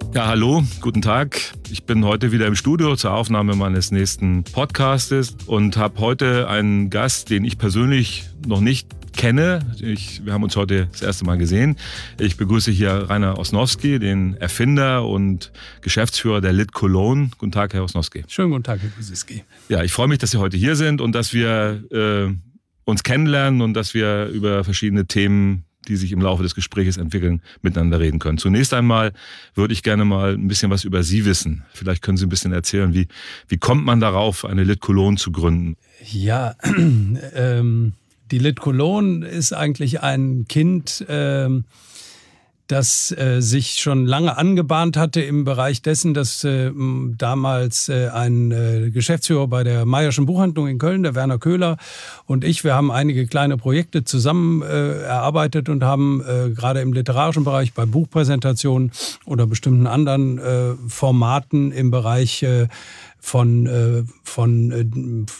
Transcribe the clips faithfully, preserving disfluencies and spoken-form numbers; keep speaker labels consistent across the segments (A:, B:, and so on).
A: Ja, hallo, guten Tag. Ich bin heute wieder im Studio zur Aufnahme meines nächsten Podcastes und habe heute einen Gast, den ich persönlich noch nicht kenne. Ich, wir haben uns heute das erste Mal gesehen. Ich begrüße hier Rainer Osnowski, den Erfinder und Geschäftsführer der Lit Cologne. Guten Tag, Herr Osnowski.
B: Schönen guten Tag, Herr Kusiski.
A: Ja, ich freue mich, dass Sie heute hier sind und dass wir äh, uns kennenlernen und dass wir über verschiedene Themen, die sich im Laufe des Gesprächs entwickeln, miteinander reden können. Zunächst einmal würde ich gerne mal ein bisschen was über Sie wissen. Vielleicht können Sie ein bisschen erzählen, wie, wie kommt man darauf, eine Lit Cologne zu gründen?
B: Ja, ähm, die Lit Cologne ist eigentlich ein Kind, ähm, das äh, sich schon lange angebahnt hatte im Bereich dessen, dass äh, damals äh, ein äh, Geschäftsführer bei der Mayer'schen Buchhandlung in Köln, der Werner Köhler, und ich, wir haben einige kleine Projekte zusammen äh, erarbeitet und haben äh, gerade im literarischen Bereich bei Buchpräsentationen oder bestimmten anderen äh, Formaten im Bereich äh, von, äh, von äh,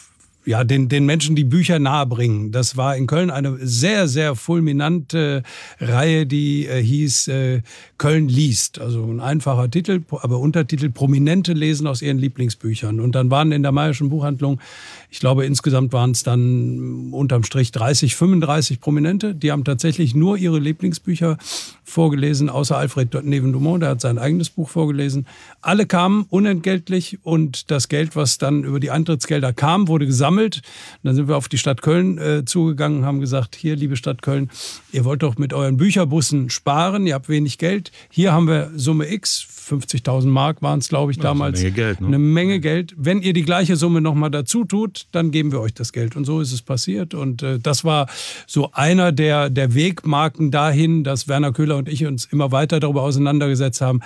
B: ja, den, den Menschen die Bücher nahebringen. Das war in Köln eine sehr, sehr fulminante Reihe, die äh, hieß äh, Köln liest. Also ein einfacher Titel, aber Untertitel Prominente lesen aus ihren Lieblingsbüchern. Und dann waren in der Mayer'schen Buchhandlung, ich glaube insgesamt waren es dann unterm Strich dreißig, fünfunddreißig Prominente. Die haben tatsächlich nur ihre Lieblingsbücher vorgelesen, außer Alfred Neven-Dumont, der hat sein eigenes Buch vorgelesen. Alle kamen unentgeltlich und das Geld, was dann über die Eintrittsgelder kam, wurde gesammelt. Und dann sind wir auf die Stadt Köln äh, zugegangen und haben gesagt, hier, liebe Stadt Köln, ihr wollt doch mit euren Bücherbussen sparen, ihr habt wenig Geld. Hier haben wir Summe X, fünfzigtausend Mark waren es, glaube ich, ja, damals.
A: Eine Menge Geld, ne?
B: Eine Menge Geld. Wenn ihr die gleiche Summe nochmal dazu tut, dann geben wir euch das Geld. Und so ist es passiert. Und äh, das war so einer der, der Wegmarken dahin, dass Werner Köhler und ich uns immer weiter darüber auseinandergesetzt haben,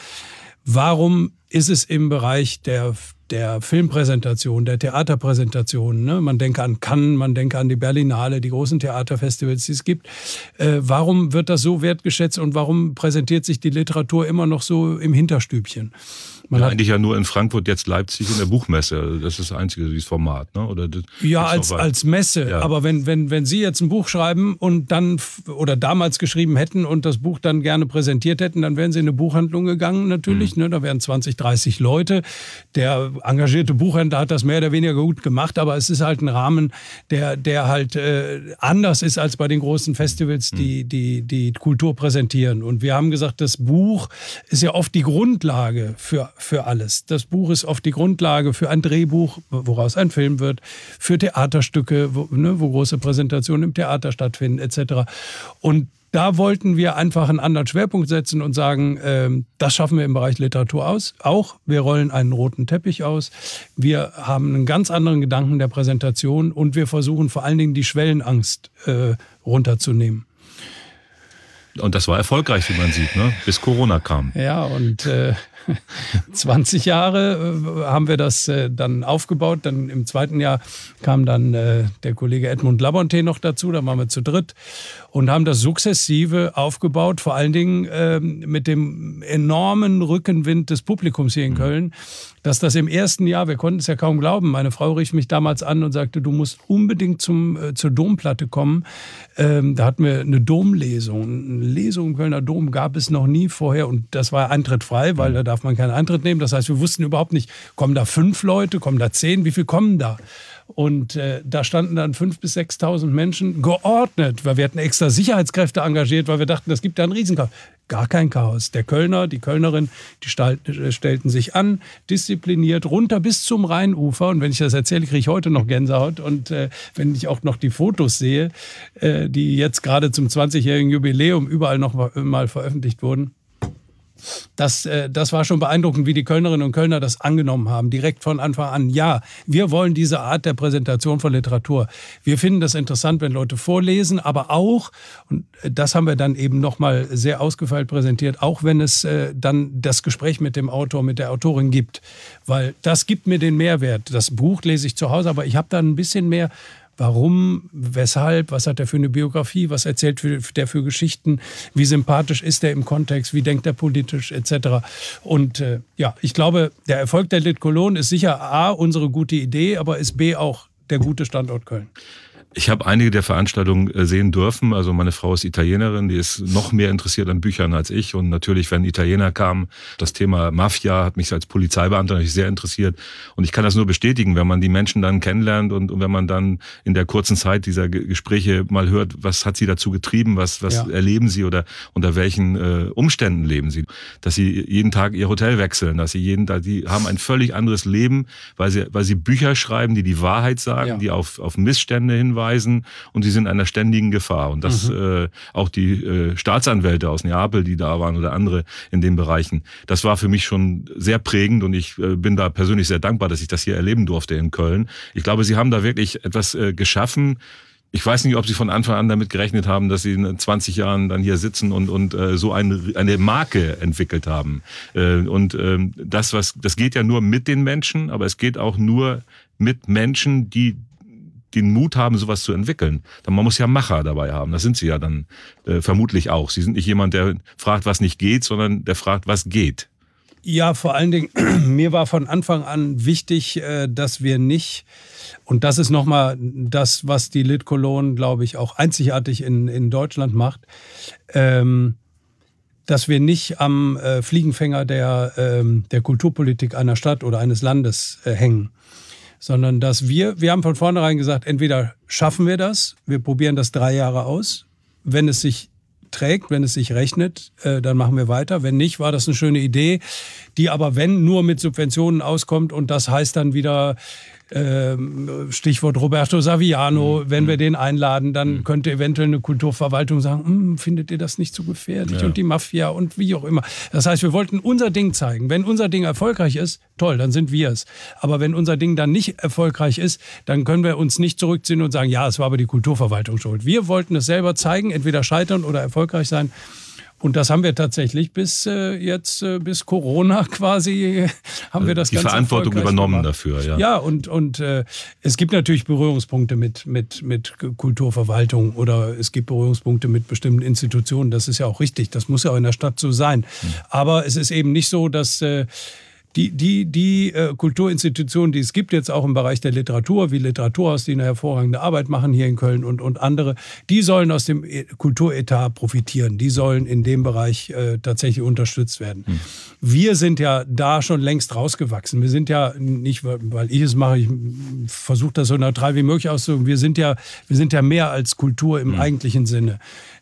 B: warum ist es im Bereich der, der Filmpräsentation, der Theaterpräsentation, ne? Man denke an Cannes, man denke an die Berlinale, die großen Theaterfestivals, die es gibt. Äh, warum wird das so wertgeschätzt und warum präsentiert sich die Literatur immer noch so im Hinterstübchen? Man
A: ja,
B: hat
A: eigentlich ja nur in Frankfurt, jetzt Leipzig in der Buchmesse. Das ist das einzige dieses Format, ne? Oder das,
B: ja, als, als Messe. Ja. Aber wenn, wenn, wenn Sie jetzt ein Buch schreiben und dann oder damals geschrieben hätten und das Buch dann gerne präsentiert hätten, dann wären Sie in eine Buchhandlung gegangen natürlich. Mhm. Ne? Da wären zwanzig, dreißig Leute. Der engagierte Buchhändler hat das mehr oder weniger gut gemacht, aber es ist halt ein Rahmen, der, der halt äh, anders ist als bei den großen Festivals, die, die die Kultur präsentieren. Und wir haben gesagt, das Buch ist ja oft die Grundlage für für alles. Das Buch ist oft die Grundlage für ein Drehbuch, woraus ein Film wird, für Theaterstücke, wo, ne, wo große Präsentationen im Theater stattfinden, et cetera. Und da wollten wir einfach einen anderen Schwerpunkt setzen und sagen, äh, das schaffen wir im Bereich Literatur aus. Auch wir rollen einen roten Teppich aus. Wir haben einen ganz anderen Gedanken der Präsentation und wir versuchen vor allen Dingen die Schwellenangst äh, runterzunehmen.
A: Und das war erfolgreich, wie man sieht, ne? Bis Corona kam.
B: Ja, und äh, zwanzig Jahre äh, haben wir das äh, dann aufgebaut. Dann im zweiten Jahr kam dann äh, der Kollege Edmund Labonté noch dazu. Da waren wir zu dritt und haben das sukzessive aufgebaut. Vor allen Dingen äh, mit dem enormen Rückenwind des Publikums hier in Köln. Dass das im ersten Jahr, wir konnten es ja kaum glauben, meine Frau rief mich damals an und sagte, du musst unbedingt zum, äh, zur Domplatte kommen. Ähm, da hatten wir eine Domlesung. Eine Lesung im Kölner Dom gab es noch nie vorher und das war Eintritt frei, weil da darf man keinen Eintritt nehmen. Das heißt, wir wussten überhaupt nicht, kommen da fünf Leute, kommen da zehn, wie viel kommen da? Und äh, da standen dann fünftausend bis sechstausend Menschen geordnet, weil wir hatten extra Sicherheitskräfte engagiert, weil wir dachten, das gibt ja einen Riesenchaos. Gar kein Chaos. Der Kölner, die Kölnerin, die stall, stellten sich an, diszipliniert, runter bis zum Rheinufer. Und wenn ich das erzähle, kriege ich heute noch Gänsehaut. Und äh, wenn ich auch noch die Fotos sehe, äh, die jetzt gerade zum zwanzigjährigen Jubiläum überall noch mal veröffentlicht wurden, Das, äh, das war schon beeindruckend, wie die Kölnerinnen und Kölner das angenommen haben, direkt von Anfang an. Ja, wir wollen diese Art der Präsentation von Literatur. Wir finden das interessant, wenn Leute vorlesen, aber auch, und das haben wir dann eben nochmal sehr ausgefeilt präsentiert, auch wenn es äh, dann das Gespräch mit dem Autor, mit der Autorin gibt. Weil das gibt mir den Mehrwert. Das Buch lese ich zu Hause, aber ich habe dann ein bisschen mehr. Warum, weshalb, was hat er für eine Biografie, was erzählt der für Geschichten, wie sympathisch ist er im Kontext, wie denkt er politisch et cetera. Und äh, ja, ich glaube, der Erfolg der Lit Cologne ist sicher A, unsere gute Idee, aber ist B auch der gute Standort Köln.
A: Ich habe einige der Veranstaltungen sehen dürfen. Also meine Frau ist Italienerin, die ist noch mehr interessiert an Büchern als ich. Und natürlich, wenn Italiener kamen, das Thema Mafia hat mich als Polizeibeamter natürlich sehr interessiert. Und ich kann das nur bestätigen, wenn man die Menschen dann kennenlernt und, und wenn man dann in der kurzen Zeit dieser Gespräche mal hört, was hat sie dazu getrieben, was, was ja. erleben sie oder unter welchen äh, Umständen leben sie. Dass sie jeden Tag ihr Hotel wechseln, dass sie jeden Tag, die haben ein völlig anderes Leben, weil sie, weil sie Bücher schreiben, die die Wahrheit sagen, ja. die auf, auf Missstände hinweisen. Und sie sind in einer ständigen Gefahr. Und das mhm. äh, auch die äh, Staatsanwälte aus Neapel, die da waren oder andere in den Bereichen, das war für mich schon sehr prägend und ich äh, bin da persönlich sehr dankbar, dass ich das hier erleben durfte in Köln. Ich glaube, sie haben da wirklich etwas äh, geschaffen. Ich weiß nicht, ob Sie von Anfang an damit gerechnet haben, dass Sie in zwanzig Jahren dann hier sitzen und, und äh, so eine, eine Marke entwickelt haben. Äh, und äh, das, was, das geht ja nur mit den Menschen, aber es geht auch nur mit Menschen, die den Mut haben, sowas zu entwickeln. Man muss ja Macher dabei haben. Das sind Sie ja dann äh, vermutlich auch. Sie sind nicht jemand, der fragt, was nicht geht, sondern der fragt, was geht.
B: Ja, vor allen Dingen, mir war von Anfang an wichtig, äh, dass wir nicht, und das ist nochmal das, was die Lit Cologne, glaube ich, auch einzigartig in, in Deutschland macht, ähm, dass wir nicht am äh, Fliegenfänger der, ähm, der Kulturpolitik einer Stadt oder eines Landes äh, hängen. Sondern dass wir, wir haben von vornherein gesagt, entweder schaffen wir das, wir probieren das drei Jahre aus. Wenn es sich trägt, wenn es sich rechnet, äh, dann machen wir weiter. Wenn nicht, war das eine schöne Idee, die aber, wenn, nur mit Subventionen auskommt. Und das heißt dann wieder, äh, Stichwort Roberto Saviano, mhm. wenn wir den einladen, dann mhm. könnte eventuell eine Kulturverwaltung sagen, findet ihr das nicht zu gefährlich? Ja. Und die Mafia und wie auch immer. Das heißt, wir wollten unser Ding zeigen. Wenn unser Ding erfolgreich ist, toll, dann sind wir es. Aber wenn unser Ding dann nicht erfolgreich ist, dann können wir uns nicht zurückziehen und sagen, ja, es war aber die Kulturverwaltung schuld. Wir wollten es selber zeigen, entweder scheitern oder erfolgreich sein. Und das haben wir tatsächlich bis äh, jetzt, äh, bis Corona quasi, haben wir das
A: die
B: ganz
A: Verantwortung übernommen
B: gemacht.
A: Dafür. Ja,
B: ja und, und äh, es gibt natürlich Berührungspunkte mit, mit, mit Kulturverwaltung oder es gibt Berührungspunkte mit bestimmten Institutionen. Das ist ja auch richtig, das muss ja auch in der Stadt so sein. Hm. Aber es ist eben nicht so, dass äh, Die, die, die äh, Kulturinstitutionen, die es gibt, jetzt auch im Bereich der Literatur, wie Literaturhaus, die eine hervorragende Arbeit machen hier in Köln und, und andere, die sollen aus dem Kulturetat profitieren. Die sollen in dem Bereich äh, tatsächlich unterstützt werden. Hm. Wir sind ja da schon längst rausgewachsen. Wir sind ja nicht, weil ich es mache, ich versuche das so neutral wie möglich auszudrücken, wir sind ja, wir sind ja mehr als Kultur im hm. eigentlichen Sinne.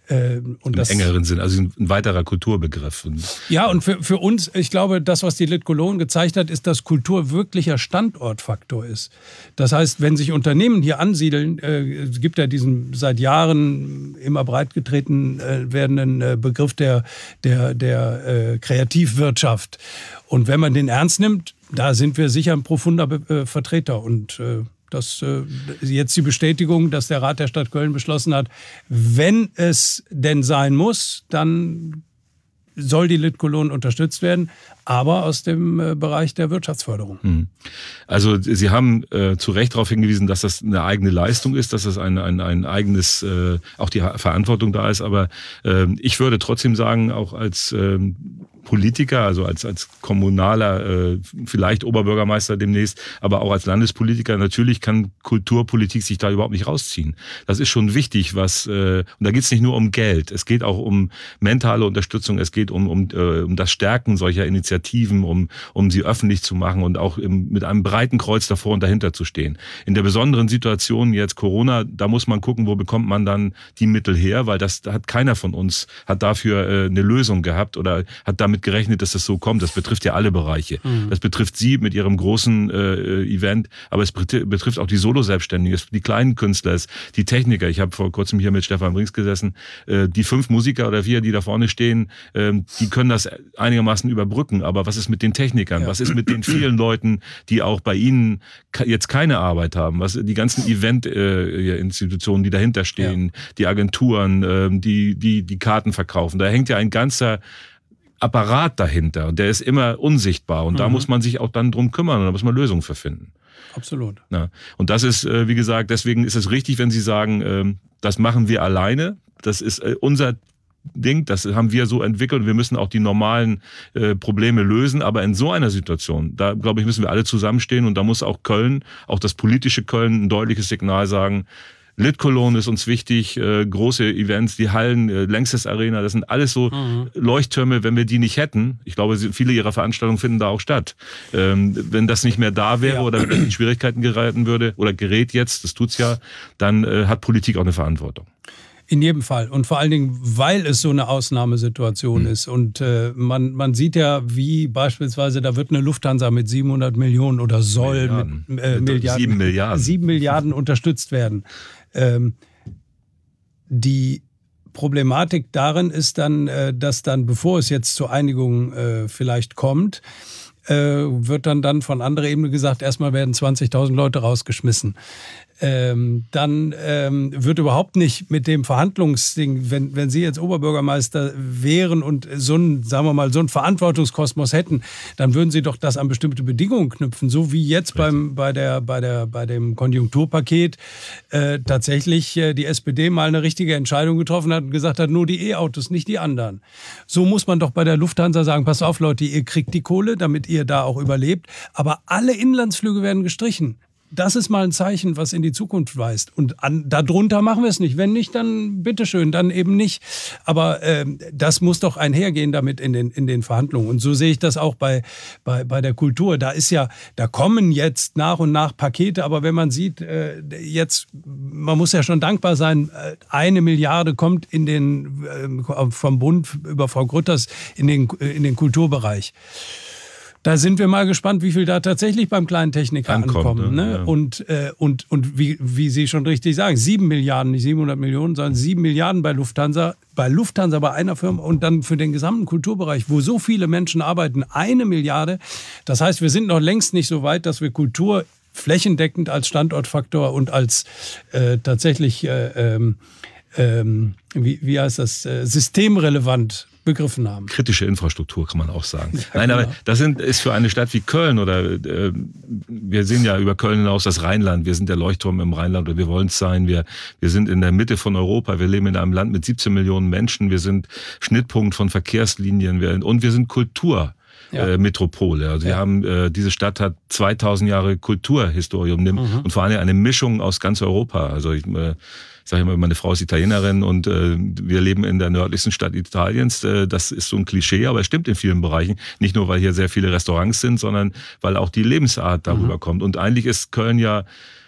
B: Und
A: Im
B: das,
A: engeren Sinn, also ein weiterer Kulturbegriff.
B: Ja, und für, für uns, ich glaube, das, was die Lit Cologne gezeigt hat, ist, dass Kultur wirklicher Standortfaktor ist. Das heißt, wenn sich Unternehmen hier ansiedeln, äh, es gibt ja diesen seit Jahren immer breitgetreten äh, werdenden äh, Begriff der, der, der äh, Kreativwirtschaft. Und wenn man den ernst nimmt, da sind wir sicher ein profunder äh, Vertreter und äh, Das äh, jetzt die Bestätigung, dass der Rat der Stadt Köln beschlossen hat, wenn es denn sein muss, dann soll die Lit Cologne unterstützt werden, aber aus dem äh, Bereich der Wirtschaftsförderung.
A: Also Sie haben äh, zu Recht darauf hingewiesen, dass das eine eigene Leistung ist, dass das ein, ein, ein eigenes, äh, auch die Verantwortung da ist, aber äh, ich würde trotzdem sagen, auch als äh, Politiker, also als, als kommunaler, äh, vielleicht Oberbürgermeister demnächst, aber auch als Landespolitiker, natürlich kann Kulturpolitik sich da überhaupt nicht rausziehen. Das ist schon wichtig, was, äh, und da geht es nicht nur um Geld, es geht auch um mentale Unterstützung, es geht um, um, äh, um das Stärken solcher Initiativen, um, um sie öffentlich zu machen und auch im, mit einem breiten Kreuz davor und dahinter zu stehen. In der besonderen Situation jetzt Corona, da muss man gucken, wo bekommt man dann die Mittel her, weil das hat keiner von uns, hat dafür äh, eine Lösung gehabt oder hat damit gerechnet, dass das so kommt. Das betrifft ja alle Bereiche. Mhm. Das betrifft Sie mit Ihrem großen äh, Event, aber es betrifft auch die Solo-Selbstständigen, die kleinen Künstler, die Techniker. Ich habe vor kurzem hier mit Stefan Brinks gesessen. Äh, die fünf Musiker oder vier, die da vorne stehen, äh, die können das einigermaßen überbrücken. Aber was ist mit den Technikern? Ja. Was ist mit den vielen Leuten, die auch bei Ihnen jetzt keine Arbeit haben? Was die ganzen Event-Institutionen, äh, die dahinter stehen, ja. die Agenturen, äh, die, die die Karten verkaufen. Da hängt ja ein ganzer Apparat dahinter und der ist immer unsichtbar und mhm. da muss man sich auch dann drum kümmern und da muss man Lösungen für finden.
B: Absolut.
A: Ja. Und das ist, wie gesagt, deswegen ist es richtig, wenn Sie sagen, das machen wir alleine, das ist unser Ding, das haben wir so entwickelt und wir müssen auch die normalen Probleme lösen, aber in so einer Situation, da glaube ich, müssen wir alle zusammenstehen und da muss auch Köln, auch das politische Köln ein deutliches Signal sagen, Lit Cologne ist uns wichtig, äh, große Events, die Hallen, äh, Längstes Arena, das sind alles so mhm. Leuchttürme, wenn wir die nicht hätten. Ich glaube, viele ihrer Veranstaltungen finden da auch statt. Ähm, wenn das nicht mehr da wäre ja. oder wenn in Schwierigkeiten geraten würde oder gerät jetzt, das tut's ja, dann äh, hat Politik auch eine Verantwortung.
B: In jedem Fall. Und vor allen Dingen, weil es so eine Ausnahmesituation mhm. ist. Und äh, man, man sieht ja, wie beispielsweise, da wird eine Lufthansa mit siebenhundert Millionen oder soll
A: Milliarden.
B: mit, äh,
A: mit
B: Milliarden,
A: sieben Milliarden.
B: sieben Milliarden unterstützt werden. Ähm, die Problematik darin ist dann, äh, dass dann, bevor es jetzt zur Einigung äh, vielleicht kommt, äh, wird dann, dann von anderer Ebene gesagt, erstmal werden zwanzigtausend Leute rausgeschmissen. Ähm, dann ähm, wird überhaupt nicht mit dem Verhandlungsding, wenn, wenn Sie jetzt Oberbürgermeister wären und so ein, sagen wir mal, so einen Verantwortungskosmos hätten, dann würden Sie doch das an bestimmte Bedingungen knüpfen, so wie jetzt beim, bei, der, bei, der, bei dem Konjunkturpaket äh, tatsächlich äh, die S P D mal eine richtige Entscheidung getroffen hat und gesagt hat, nur die E-Autos, nicht die anderen. So muss man doch bei der Lufthansa sagen, pass auf Leute, ihr kriegt die Kohle, damit ihr da auch überlebt, aber alle Inlandsflüge werden gestrichen. Das ist mal ein Zeichen, was in die Zukunft weist. Und an, darunter machen wir es nicht. Wenn nicht, dann bitteschön, dann eben nicht. Aber ähm, das muss doch einhergehen damit in den, in den Verhandlungen. Und so sehe ich das auch bei, bei, bei der Kultur. Da ist ja, da kommen jetzt nach und nach Pakete. Aber wenn man sieht, äh, jetzt, man muss ja schon dankbar sein, äh, eine Milliarde kommt in den, äh, vom Bund über Frau Grütters in den, in den Kulturbereich. Da sind wir mal gespannt, wie viel da tatsächlich beim kleinen Techniker Ankommt, ankommen. Ne? Ja. Und, äh, und, und wie, wie Sie schon richtig sagen, sieben Milliarden, nicht siebenhundert Millionen, sondern sieben Milliarden bei Lufthansa, bei Lufthansa, bei einer Firma und dann für den gesamten Kulturbereich, wo so viele Menschen arbeiten, eine Milliarde. Das heißt, wir sind noch längst nicht so weit, dass wir Kultur flächendeckend als Standortfaktor und als äh, tatsächlich, äh, ähm, ähm, wie, wie heißt das, äh, systemrelevant begriffen haben.
A: Kritische Infrastruktur kann man auch sagen. Ja, Nein, genau. aber das sind, ist für eine Stadt wie Köln oder äh, wir sehen ja über Köln hinaus das Rheinland. Wir sind der Leuchtturm im Rheinland oder wir wollen es sein. Wir, wir sind in der Mitte von Europa. Wir leben in einem Land mit siebzehn Millionen Menschen. Wir sind Schnittpunkt von Verkehrslinien wir, und wir sind Kultur. Ja. Äh, Metropole. Also ja. wir haben, äh, diese Stadt hat zweitausend Jahre Kulturhistorie und, mhm. und vor allem eine Mischung aus ganz Europa. Also ich äh, sage immer, meine Frau ist Italienerin und äh, wir leben in der nördlichsten Stadt Italiens. Äh, das ist so ein Klischee, aber es stimmt in vielen Bereichen. Nicht nur, weil hier sehr viele Restaurants sind, sondern weil auch die Lebensart darüber mhm. kommt. Und eigentlich ist Köln ja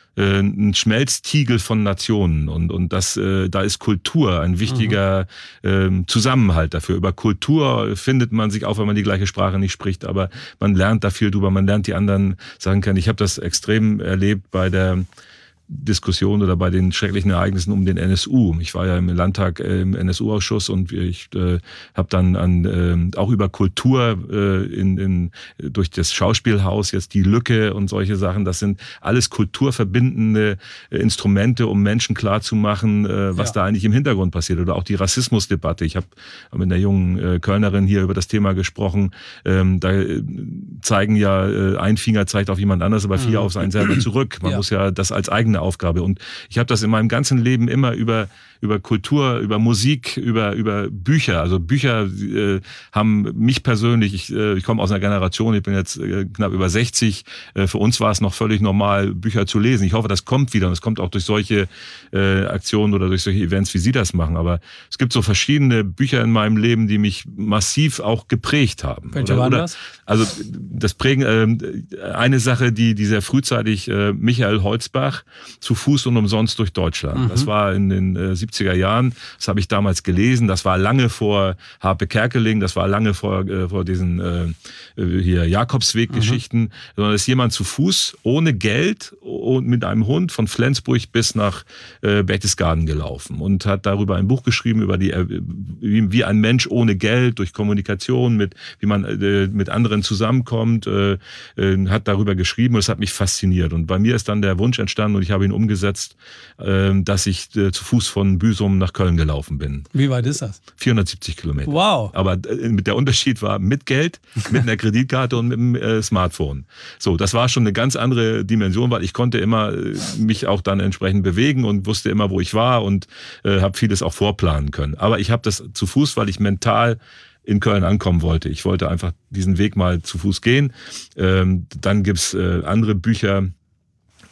A: ein Schmelztiegel von Nationen und und das äh, da ist Kultur ein wichtiger mhm. äh, Zusammenhalt dafür. Über Kultur findet man sich auch, wenn man die gleiche Sprache nicht spricht, aber man lernt da viel drüber, man lernt die anderen sagen können. Ich habe das extrem erlebt bei der Diskussion oder bei den schrecklichen Ereignissen um den N S U. Ich war ja im Landtag äh, im N S U-Ausschuss und ich äh, habe dann an, äh, auch über Kultur äh, in, in, durch das Schauspielhaus jetzt die Lücke und solche Sachen. Das sind alles kulturverbindende äh, Instrumente, um Menschen klarzumachen, äh, was ja. da eigentlich im Hintergrund passiert. Oder auch die Rassismusdebatte. Ich habe mit einer jungen äh, Kölnerin hier über das Thema gesprochen. Ähm, da äh, zeigen ja, äh, ein Finger zeigt auf jemand anderes, aber vier mhm. auf einen selber zurück. Man ja. muss ja das als eigene Aufgabe. Und ich habe das in meinem ganzen Leben immer über über Kultur, über Musik, über über Bücher. Also Bücher äh, haben mich persönlich, ich, äh, ich komme aus einer Generation, ich bin jetzt äh, knapp über sechzig, äh, für uns war es noch völlig normal, Bücher zu lesen. Ich hoffe, das kommt wieder und es kommt auch durch solche äh, Aktionen oder durch solche Events, wie Sie das machen. Aber es gibt so verschiedene Bücher in meinem Leben, die mich massiv auch geprägt haben.
B: Welche waren das?
A: Also das Prägen, äh, eine Sache, die, die sehr frühzeitig äh, Michael Holzbach, Zu Fuß und umsonst durch Deutschland. Mhm. Das war in den äh, siebziger Jahren, das habe ich damals gelesen, das war lange vor Harpe Kerkeling, das war lange vor, äh, vor diesen äh, hier Jakobsweg-Geschichten, mhm. sondern ist jemand zu Fuß, ohne Geld und mit einem Hund von Flensburg bis nach äh, Berchtesgaden gelaufen und hat darüber ein Buch geschrieben, über die äh, wie, wie ein Mensch ohne Geld, durch Kommunikation, mit wie man äh, mit anderen zusammenkommt, äh, äh, hat darüber geschrieben und es hat mich fasziniert. Und bei mir ist dann der Wunsch entstanden und ich habe ihn umgesetzt, äh, dass ich äh, zu Fuß von Büsum nach Köln gelaufen bin.
B: Wie weit ist das?
A: vierhundertsiebzig Kilometer.
B: Wow.
A: Aber äh, der Unterschied war mit Geld, mit einer Kreditkarte und mit dem äh, Smartphone. So, das war schon eine ganz andere Dimension, weil ich konnte immer äh, mich auch dann entsprechend bewegen und wusste immer, wo ich war und äh, habe vieles auch vorplanen können. Aber ich habe das zu Fuß, weil ich mental in Köln ankommen wollte. Ich wollte einfach diesen Weg mal zu Fuß gehen. Ähm, dann gibt's äh, andere Bücher,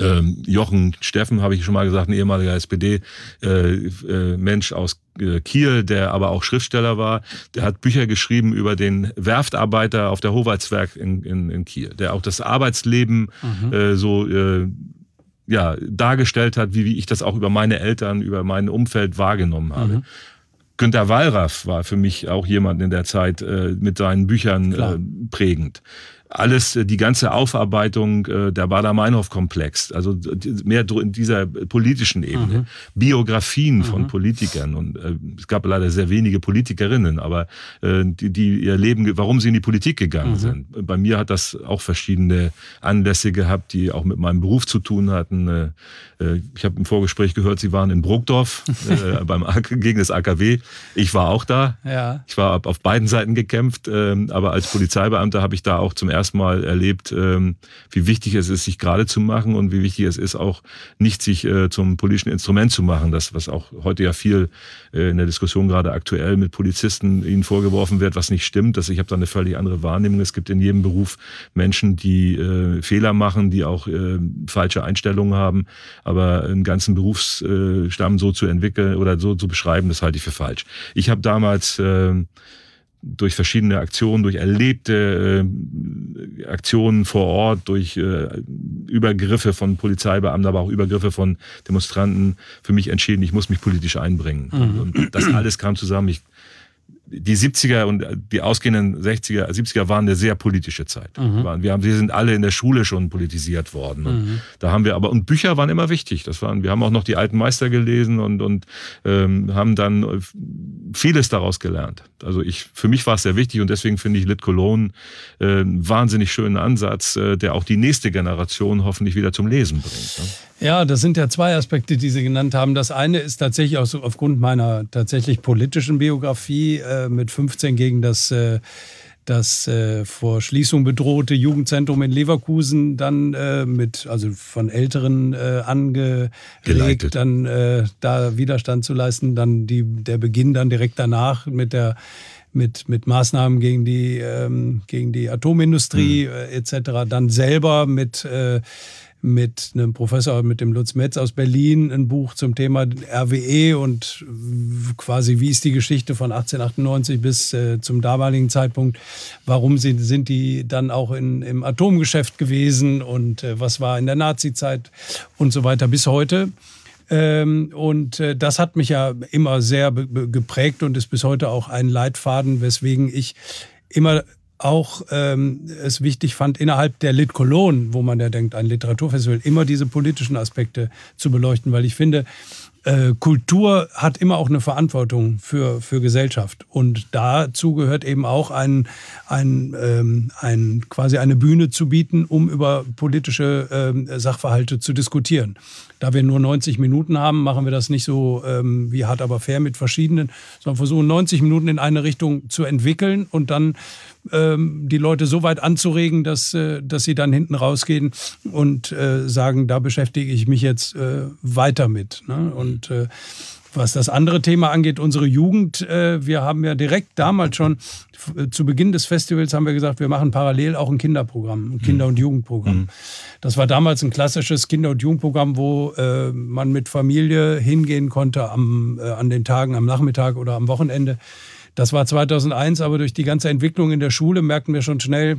A: Ähm, Jochen Steffen, habe ich schon mal gesagt, ein ehemaliger S P D-Mensch äh, äh, aus äh, Kiel, der aber auch Schriftsteller war. Der hat Bücher geschrieben über den Werftarbeiter auf der Howaldswerk in, in, in Kiel, der auch das Arbeitsleben mhm. äh, so äh, ja, dargestellt hat, wie, wie ich das auch über meine Eltern, über mein Umfeld wahrgenommen habe. Mhm. Günter Wallraff war für mich auch jemand in der Zeit äh, mit seinen Büchern äh, prägend. Alles, die ganze Aufarbeitung äh, der Baader-Meinhof-Komplex, also mehr in dieser politischen Ebene, mhm. Biografien mhm. von Politikern, und äh, es gab leider sehr wenige Politikerinnen, aber äh, die, die ihr Leben, warum sie in die Politik gegangen mhm. sind. Bei mir hat das auch verschiedene Anlässe gehabt, die auch mit meinem Beruf zu tun hatten. Äh, ich habe im Vorgespräch gehört, Sie waren in Brokdorf äh, beim gegen das A K W. Ich war auch da. Ja. Ich war auf beiden Seiten gekämpft, äh, aber als Polizeibeamter habe ich da auch zum ersten Mal erlebt, wie wichtig es ist, sich gerade zu machen und wie wichtig es ist, auch nicht sich zum politischen Instrument zu machen. Das, was auch heute ja viel in der Diskussion gerade aktuell mit Polizisten ihnen vorgeworfen wird, was nicht stimmt. Dass ich habe da eine völlig andere Wahrnehmung. Es gibt in jedem Beruf Menschen, die äh, Fehler machen, die auch äh, falsche Einstellungen haben. Aber einen ganzen Berufsstamm so zu entwickeln oder so zu beschreiben, das halte ich für falsch. Ich habe damals äh, durch verschiedene Aktionen, durch erlebte äh, Aktionen vor Ort, durch äh, Übergriffe von Polizeibeamten, aber auch Übergriffe von Demonstranten für mich entschieden, ich muss mich politisch einbringen. Mhm. Und, und das alles kam zusammen. Ich, die siebziger und die ausgehenden sechziger, siebziger waren eine sehr politische Zeit. Mhm. Wir, haben, wir sind alle in der Schule schon politisiert worden. Mhm. Da haben wir aber, und Bücher waren immer wichtig. Das waren, wir haben auch noch die alten Meister gelesen und, und ähm, haben dann vieles daraus gelernt. Also ich, für mich war es sehr wichtig und deswegen finde ich Lit Cologne äh, einen wahnsinnig schönen Ansatz, äh, der auch die nächste Generation hoffentlich wieder zum Lesen bringt. Ne?
B: Ja, das sind ja zwei Aspekte, die Sie genannt haben. Das eine ist tatsächlich auch so aufgrund meiner tatsächlich politischen Biografie äh, mit fünfzehn gegen das, äh, das äh, vor Schließung bedrohte Jugendzentrum in Leverkusen dann äh, mit, also von Älteren äh, angeregt, dann äh, da Widerstand zu leisten. Dann die, der Beginn dann direkt danach mit der Mit, mit Maßnahmen gegen die, ähm, gegen die Atomindustrie mhm. äh, et cetera. Dann selber mit, äh, mit einem Professor, mit dem Lutz Metz aus Berlin, ein Buch zum Thema R W E und quasi wie ist die Geschichte von achtzehnhundertachtundneunzig bis äh, zum damaligen Zeitpunkt. Warum sind, sind die dann auch in, im Atomgeschäft gewesen und äh, was war in der Nazizeit und so weiter bis heute. Ähm, und äh, das hat mich ja immer sehr be- geprägt und ist bis heute auch ein Leitfaden, weswegen ich immer auch ähm, es wichtig fand, innerhalb der Lit Cologne, wo man ja denkt, ein Literaturfestival, immer diese politischen Aspekte zu beleuchten, weil ich finde, äh, Kultur hat immer auch eine Verantwortung für, für Gesellschaft. Und dazu gehört eben auch ein, ein, ähm, ein, quasi eine Bühne zu bieten, um über politische ähm, Sachverhalte zu diskutieren. Da wir nur neunzig Minuten haben, machen wir das nicht so ähm, wie hart aber fair mit verschiedenen, sondern versuchen neunzig Minuten in eine Richtung zu entwickeln und dann ähm, die Leute so weit anzuregen, dass, äh, dass sie dann hinten rausgehen und äh, sagen, da beschäftige ich mich jetzt äh, weiter mit. Ne? Und äh, was das andere Thema angeht, unsere Jugend, äh, wir haben ja direkt damals schon, f- zu Beginn des Festivals haben wir gesagt, wir machen parallel auch ein Kinderprogramm, ein Kinder- und Jugendprogramm. Mhm. Das war damals ein klassisches Kinder- und Jugendprogramm, wo äh, man mit Familie hingehen konnte am, äh, an den Tagen, am Nachmittag oder am Wochenende. Das war zweitausendeins, aber durch die ganze Entwicklung in der Schule merkten wir schon schnell,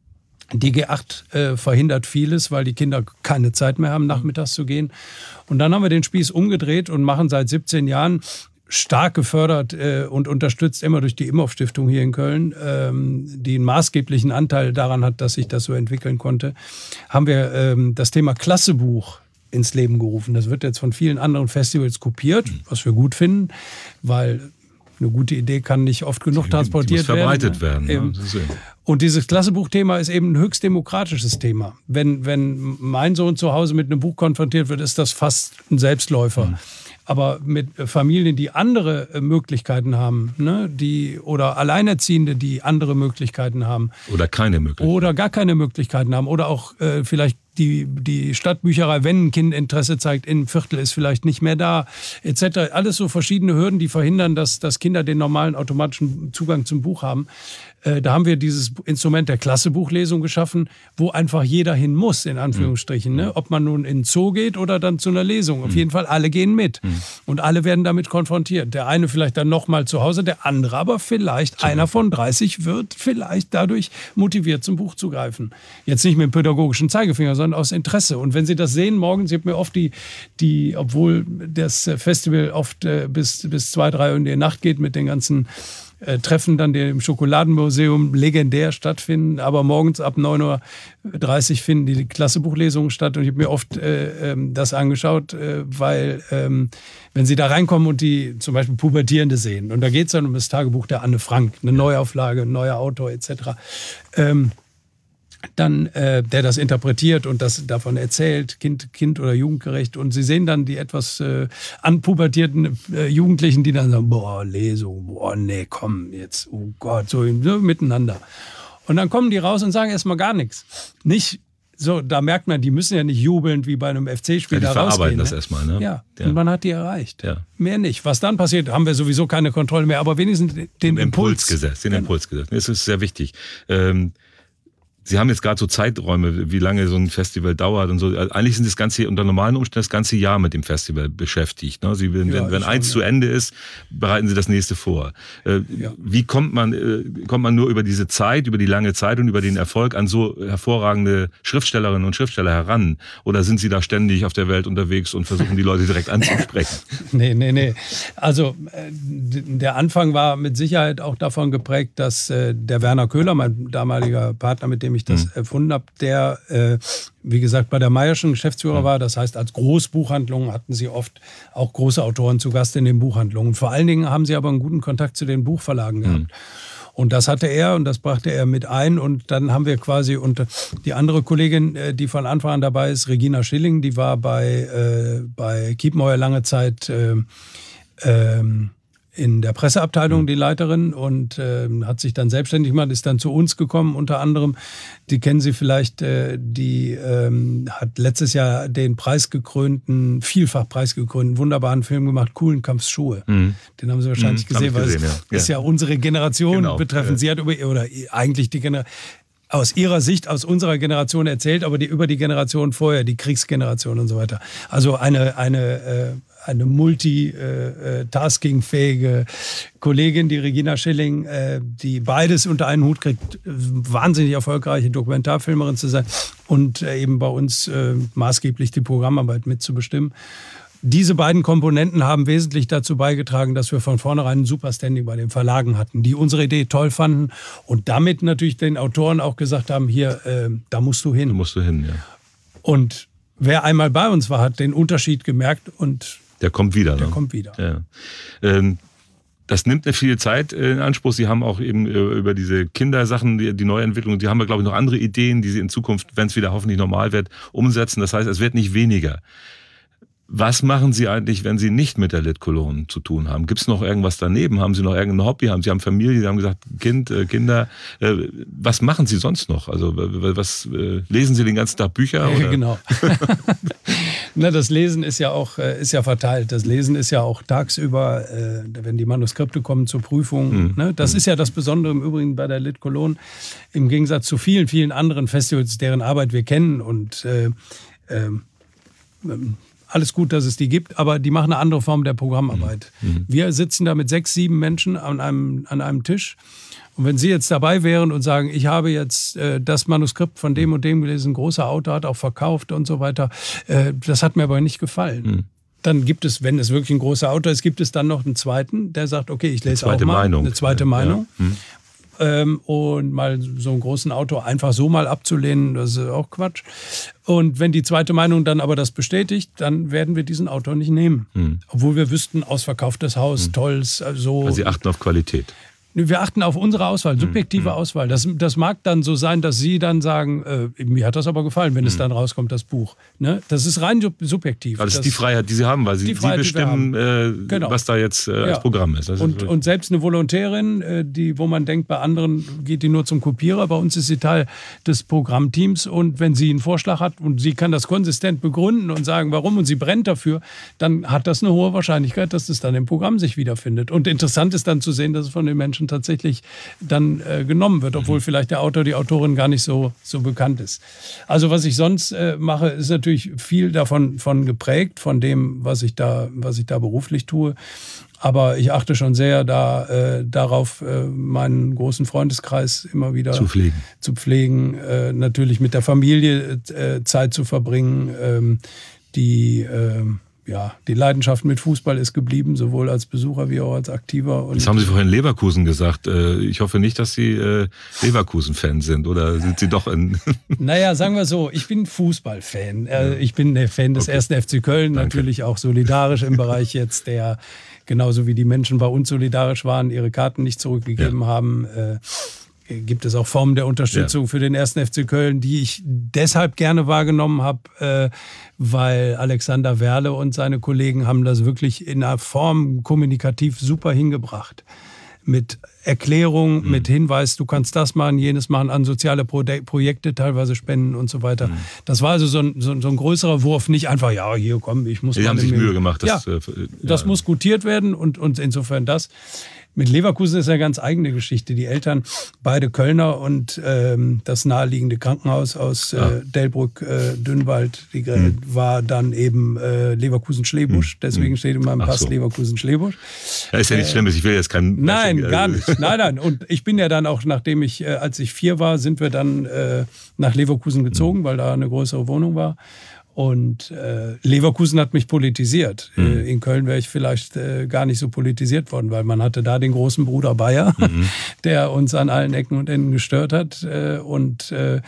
B: die G acht äh, verhindert vieles, weil die Kinder keine Zeit mehr haben, nachmittags zu gehen. Und dann haben wir den Spieß umgedreht und machen seit siebzehn Jahren, stark gefördert äh, und unterstützt immer durch die Imhoff-Stiftung hier in Köln, ähm, die einen maßgeblichen Anteil daran hat, dass sich das so entwickeln konnte, haben wir ähm, das Thema Klassebuch ins Leben gerufen. Das wird jetzt von vielen anderen Festivals kopiert, was wir gut finden, weil eine gute Idee kann nicht oft genug transportiert werden.
A: Verbreitet werden. werden
B: ja. Und dieses Klassebuchthema ist eben ein höchst demokratisches Thema. Wenn, wenn mein Sohn zu Hause mit einem Buch konfrontiert wird, ist das fast ein Selbstläufer. Mhm. Aber mit Familien, die andere Möglichkeiten haben, ne, die, oder Alleinerziehende, die andere Möglichkeiten haben.
A: Oder keine Möglichkeiten.
B: Oder gar keine Möglichkeiten haben. Oder auch äh, vielleicht die, die Stadtbücherei, wenn ein Kind Interesse zeigt, in einem Viertel ist vielleicht nicht mehr da, et cetera. Alles so verschiedene Hürden, die verhindern, dass, dass Kinder den normalen automatischen Zugang zum Buch haben. Äh, da haben wir dieses Instrument der Klassebuchlesung geschaffen, wo einfach jeder hin muss, in Anführungsstrichen. Ne? Ob man nun in den Zoo geht oder dann zu einer Lesung. Auf jeden Fall, alle gehen mit. Und alle werden damit konfrontiert. Der eine vielleicht dann nochmal zu Hause, der andere aber vielleicht, einer von dreißig wird vielleicht dadurch motiviert, zum Buch zu greifen. Jetzt nicht mit dem pädagogischen Zeigefinger, sondern aus Interesse. Und wenn Sie das sehen, morgens, ich habe mir oft die, die, obwohl das Festival oft äh, bis, bis zwei, drei Uhr in die Nacht geht mit den ganzen Äh, Treffen dann, die im Schokoladenmuseum legendär stattfinden, aber morgens ab neun Uhr dreißig finden die Klassebuchlesungen statt und ich habe mir oft äh, ähm, das angeschaut, äh, weil ähm, wenn Sie da reinkommen und die zum Beispiel Pubertierende sehen und da geht es dann um das Tagebuch der Anne Frank, eine Neuauflage, ein neuer Autor et cetera, ähm, dann äh, der das interpretiert und das davon erzählt, Kind, Kind oder jugendgerecht. Und Sie sehen dann die etwas äh, anpubertierten äh, Jugendlichen, die dann sagen, boah, Lesung, boah, nee, komm, jetzt, oh Gott, so, so miteinander. Und dann kommen die raus und sagen erstmal gar nichts. Nicht so, da merkt man, die müssen ja nicht jubelnd wie bei einem F C-Spiel
A: ja,
B: da rausgehen.
A: Das
B: ne?
A: erstmal, ne?
B: Ja,
A: ja,
B: und man hat die erreicht.
A: Ja.
B: Mehr nicht. Was dann passiert, haben wir sowieso keine Kontrolle mehr, aber wenigstens den, den Impuls.
A: Impuls gesetzt, den Impuls gesetzt. Das ist sehr wichtig. Ähm, Sie haben jetzt gerade so Zeiträume, wie lange so ein Festival dauert und so. Eigentlich sind das ganze, unter normalen Umständen das ganze Jahr mit dem Festival beschäftigt. Ne? Sie, wenn
B: ja,
A: wenn, wenn eins
B: schon,
A: zu
B: ja.
A: Ende ist, bereiten Sie das nächste vor. Äh, ja. Wie kommt man, äh, kommt man nur über diese Zeit, über die lange Zeit und über den Erfolg an so hervorragende Schriftstellerinnen und Schriftsteller heran? Oder sind Sie da ständig auf der Welt unterwegs und versuchen die Leute direkt anzusprechen?
B: Nee, nee, nee. Also äh, der Anfang war mit Sicherheit auch davon geprägt, dass äh, der Werner Köhler, mein damaliger Partner, mit dem ich das mhm. erfunden habe, der, äh, wie gesagt, bei der Mayer'schen Geschäftsführer mhm. war. Das heißt, als Großbuchhandlungen hatten sie oft auch große Autoren zu Gast in den Buchhandlungen. Vor allen Dingen haben sie aber einen guten Kontakt zu den Buchverlagen gehabt. Mhm. Und das hatte er und das brachte er mit ein. Und dann haben wir quasi, und die andere Kollegin, die von Anfang an dabei ist, Regina Schilling, die war bei, äh, bei Kiepenheuer lange Zeit äh, ähm, in der Presseabteilung die Leiterin und äh, hat sich dann selbstständig gemacht, ist dann zu uns gekommen unter anderem. Die kennen Sie vielleicht, äh, die ähm, hat letztes Jahr den preisgekrönten, vielfach preisgekrönten, wunderbaren Film gemacht, Kuhlenkampfsschuhe. Mhm. Den haben Sie wahrscheinlich mhm, gesehen, weil es ja. ist ja unsere Generation genau. betreffend. Sie hat über, oder eigentlich die Generation, aus ihrer Sicht, aus unserer Generation erzählt, aber die über die Generation vorher, die Kriegsgeneration und so weiter. Also eine, eine, äh, eine multitasking-fähige Kollegin, die Regina Schilling, äh, die beides unter einen Hut kriegt, wahnsinnig erfolgreiche Dokumentarfilmerin zu sein und äh, eben bei uns äh, maßgeblich die Programmarbeit mitzubestimmen. Diese beiden Komponenten haben wesentlich dazu beigetragen, dass wir von vornherein ein super Standing bei den Verlagen hatten, die unsere Idee toll fanden und damit natürlich den Autoren auch gesagt haben, hier, äh, da musst du hin.
A: Da musst du hin, ja.
B: Und wer einmal bei uns war, hat den Unterschied gemerkt und
A: der kommt wieder.
B: Der
A: ne?
B: kommt wieder.
A: Ja. Ähm, das nimmt eine viel Zeit in Anspruch. Sie haben auch eben über diese Kindersachen, die, die Neuentwicklung, die haben wir, glaube ich, noch andere Ideen, die Sie in Zukunft, wenn es wieder hoffentlich normal wird, umsetzen. Das heißt, es wird nicht weniger. Was machen Sie eigentlich, wenn Sie nicht mit der Lit Cologne zu tun haben? Gibt es noch irgendwas daneben? Haben Sie noch irgendein Hobby? Haben Sie haben Familie? Sie haben gesagt, Kind, äh, Kinder. Äh, was machen Sie sonst noch? Also was äh, lesen Sie den ganzen Tag Bücher? Oder?
B: Genau. Na, das Lesen ist ja auch äh, ist ja verteilt. Das Lesen ist ja auch tagsüber, äh, wenn die Manuskripte kommen zur Prüfung. Mhm. Ne? Das mhm. ist ja das Besondere im Übrigen bei der Lit Cologne. Im Gegensatz zu vielen, vielen anderen Festivals, deren Arbeit wir kennen und äh, äh, alles gut, dass es die gibt, aber die machen eine andere Form der Programmarbeit. Mhm. Wir sitzen da mit sechs, sieben Menschen an einem, an einem Tisch. Und wenn Sie jetzt dabei wären und sagen, ich habe jetzt äh, das Manuskript von dem und dem gelesen, ein großer Autor hat auch verkauft und so weiter, äh, das hat mir aber nicht gefallen. Mhm. Dann gibt es, wenn es wirklich ein großer Autor ist, gibt es dann noch einen zweiten, der sagt, okay, ich lese auch mal
A: Meinung.
B: eine zweite Meinung.
A: Ja. Mhm.
B: Ähm, und mal so einen großen Autor einfach so mal abzulehnen, das ist auch Quatsch. Und wenn die zweite Meinung dann aber das bestätigt, dann werden wir diesen Autor nicht nehmen. Hm. Obwohl wir wüssten, ausverkauftes Haus, hm. toll, so.
A: Also Sie achten auf Qualität.
B: Wir achten auf unsere Auswahl, subjektive mhm. Auswahl. Das, das mag dann so sein, dass Sie dann sagen, äh, mir hat das aber gefallen, wenn mhm. es dann rauskommt, das Buch. Ne? Das ist rein subjektiv.
A: Aber das, das ist die Freiheit, die Sie haben, weil Sie, Freiheit, Sie bestimmen, äh,
B: genau.
A: was da jetzt äh, als
B: ja.
A: Programm ist. Das
B: und,
A: ist
B: und selbst eine Volontärin, äh, die, wo man denkt, bei anderen geht die nur zum Kopierer, bei uns ist sie Teil des Programmteams. Und wenn sie einen Vorschlag hat und sie kann das konsistent begründen und sagen, warum, und sie brennt dafür, dann hat das eine hohe Wahrscheinlichkeit, dass es dann im Programm sich wiederfindet. Und interessant ist dann zu sehen, dass es von den Menschen Flaschen tatsächlich dann äh, genommen wird, obwohl vielleicht der Autor, die Autorin gar nicht so, so bekannt ist. Also was ich sonst äh, mache, ist natürlich viel davon von geprägt, von dem, was ich da, was ich da beruflich tue. Aber ich achte schon sehr da, äh, darauf, äh, meinen großen Freundeskreis immer wieder
A: zu pflegen,
B: zu pflegen äh, natürlich mit der Familie äh, Zeit zu verbringen. Ähm, die, äh, ja, die Leidenschaft mit Fußball ist geblieben, sowohl als Besucher wie auch als Aktiver. Und
A: das haben Sie vorhin Leverkusen gesagt. Ich hoffe nicht, dass Sie Leverkusen-Fan sind, oder sind Sie doch ein...
B: Naja, sagen wir so, ich bin Fußballfan. Ja. Ich bin der Fan des okay. ersten F C Köln, Danke. Natürlich auch solidarisch im Bereich jetzt der, genauso wie die Menschen bei uns solidarisch waren, ihre Karten nicht zurückgegeben ja. haben, äh, gibt es auch Formen der Unterstützung ja. für den ersten F C Köln, die ich deshalb gerne wahrgenommen habe, äh, weil Alexander Werle und seine Kollegen haben das wirklich in einer Form kommunikativ super hingebracht. Mit Erklärung, mhm. mit Hinweis, du kannst das machen, jenes machen, an soziale Pro- Projekte teilweise spenden und so weiter. Mhm. Das war also so ein, so, so ein größerer Wurf, nicht einfach, ja, hier komm, ich muss...
A: Die haben sich Mühe gemacht. Das,
B: ja,
A: äh,
B: das
A: ja.
B: muss gutiert werden und, und insofern das... Mit Leverkusen ist eine ganz eigene Geschichte. Die Eltern, beide Kölner und ähm, das naheliegende Krankenhaus aus äh, ah. Delbrück, äh, Dünnwald, die hm. war dann eben äh, Leverkusen-Schlebusch. Hm. Deswegen steht in meinem Pass so. Leverkusen-Schlebusch.
A: Ja, ist ja nichts äh, Schlimmes, ich will jetzt keinen...
B: Nein,
A: Bashing,
B: gar nicht. Nein, nein. Und ich bin ja dann auch, nachdem ich, äh, als ich vier war, sind wir dann äh, nach Leverkusen gezogen, hm. weil da eine größere Wohnung war. Und äh, Leverkusen hat mich politisiert. Mhm. Äh, in Köln wäre ich vielleicht äh, gar nicht so politisiert worden, weil man hatte da den großen Bruder Bayer, mhm. der uns an allen Ecken und Enden gestört hat. Äh, und äh,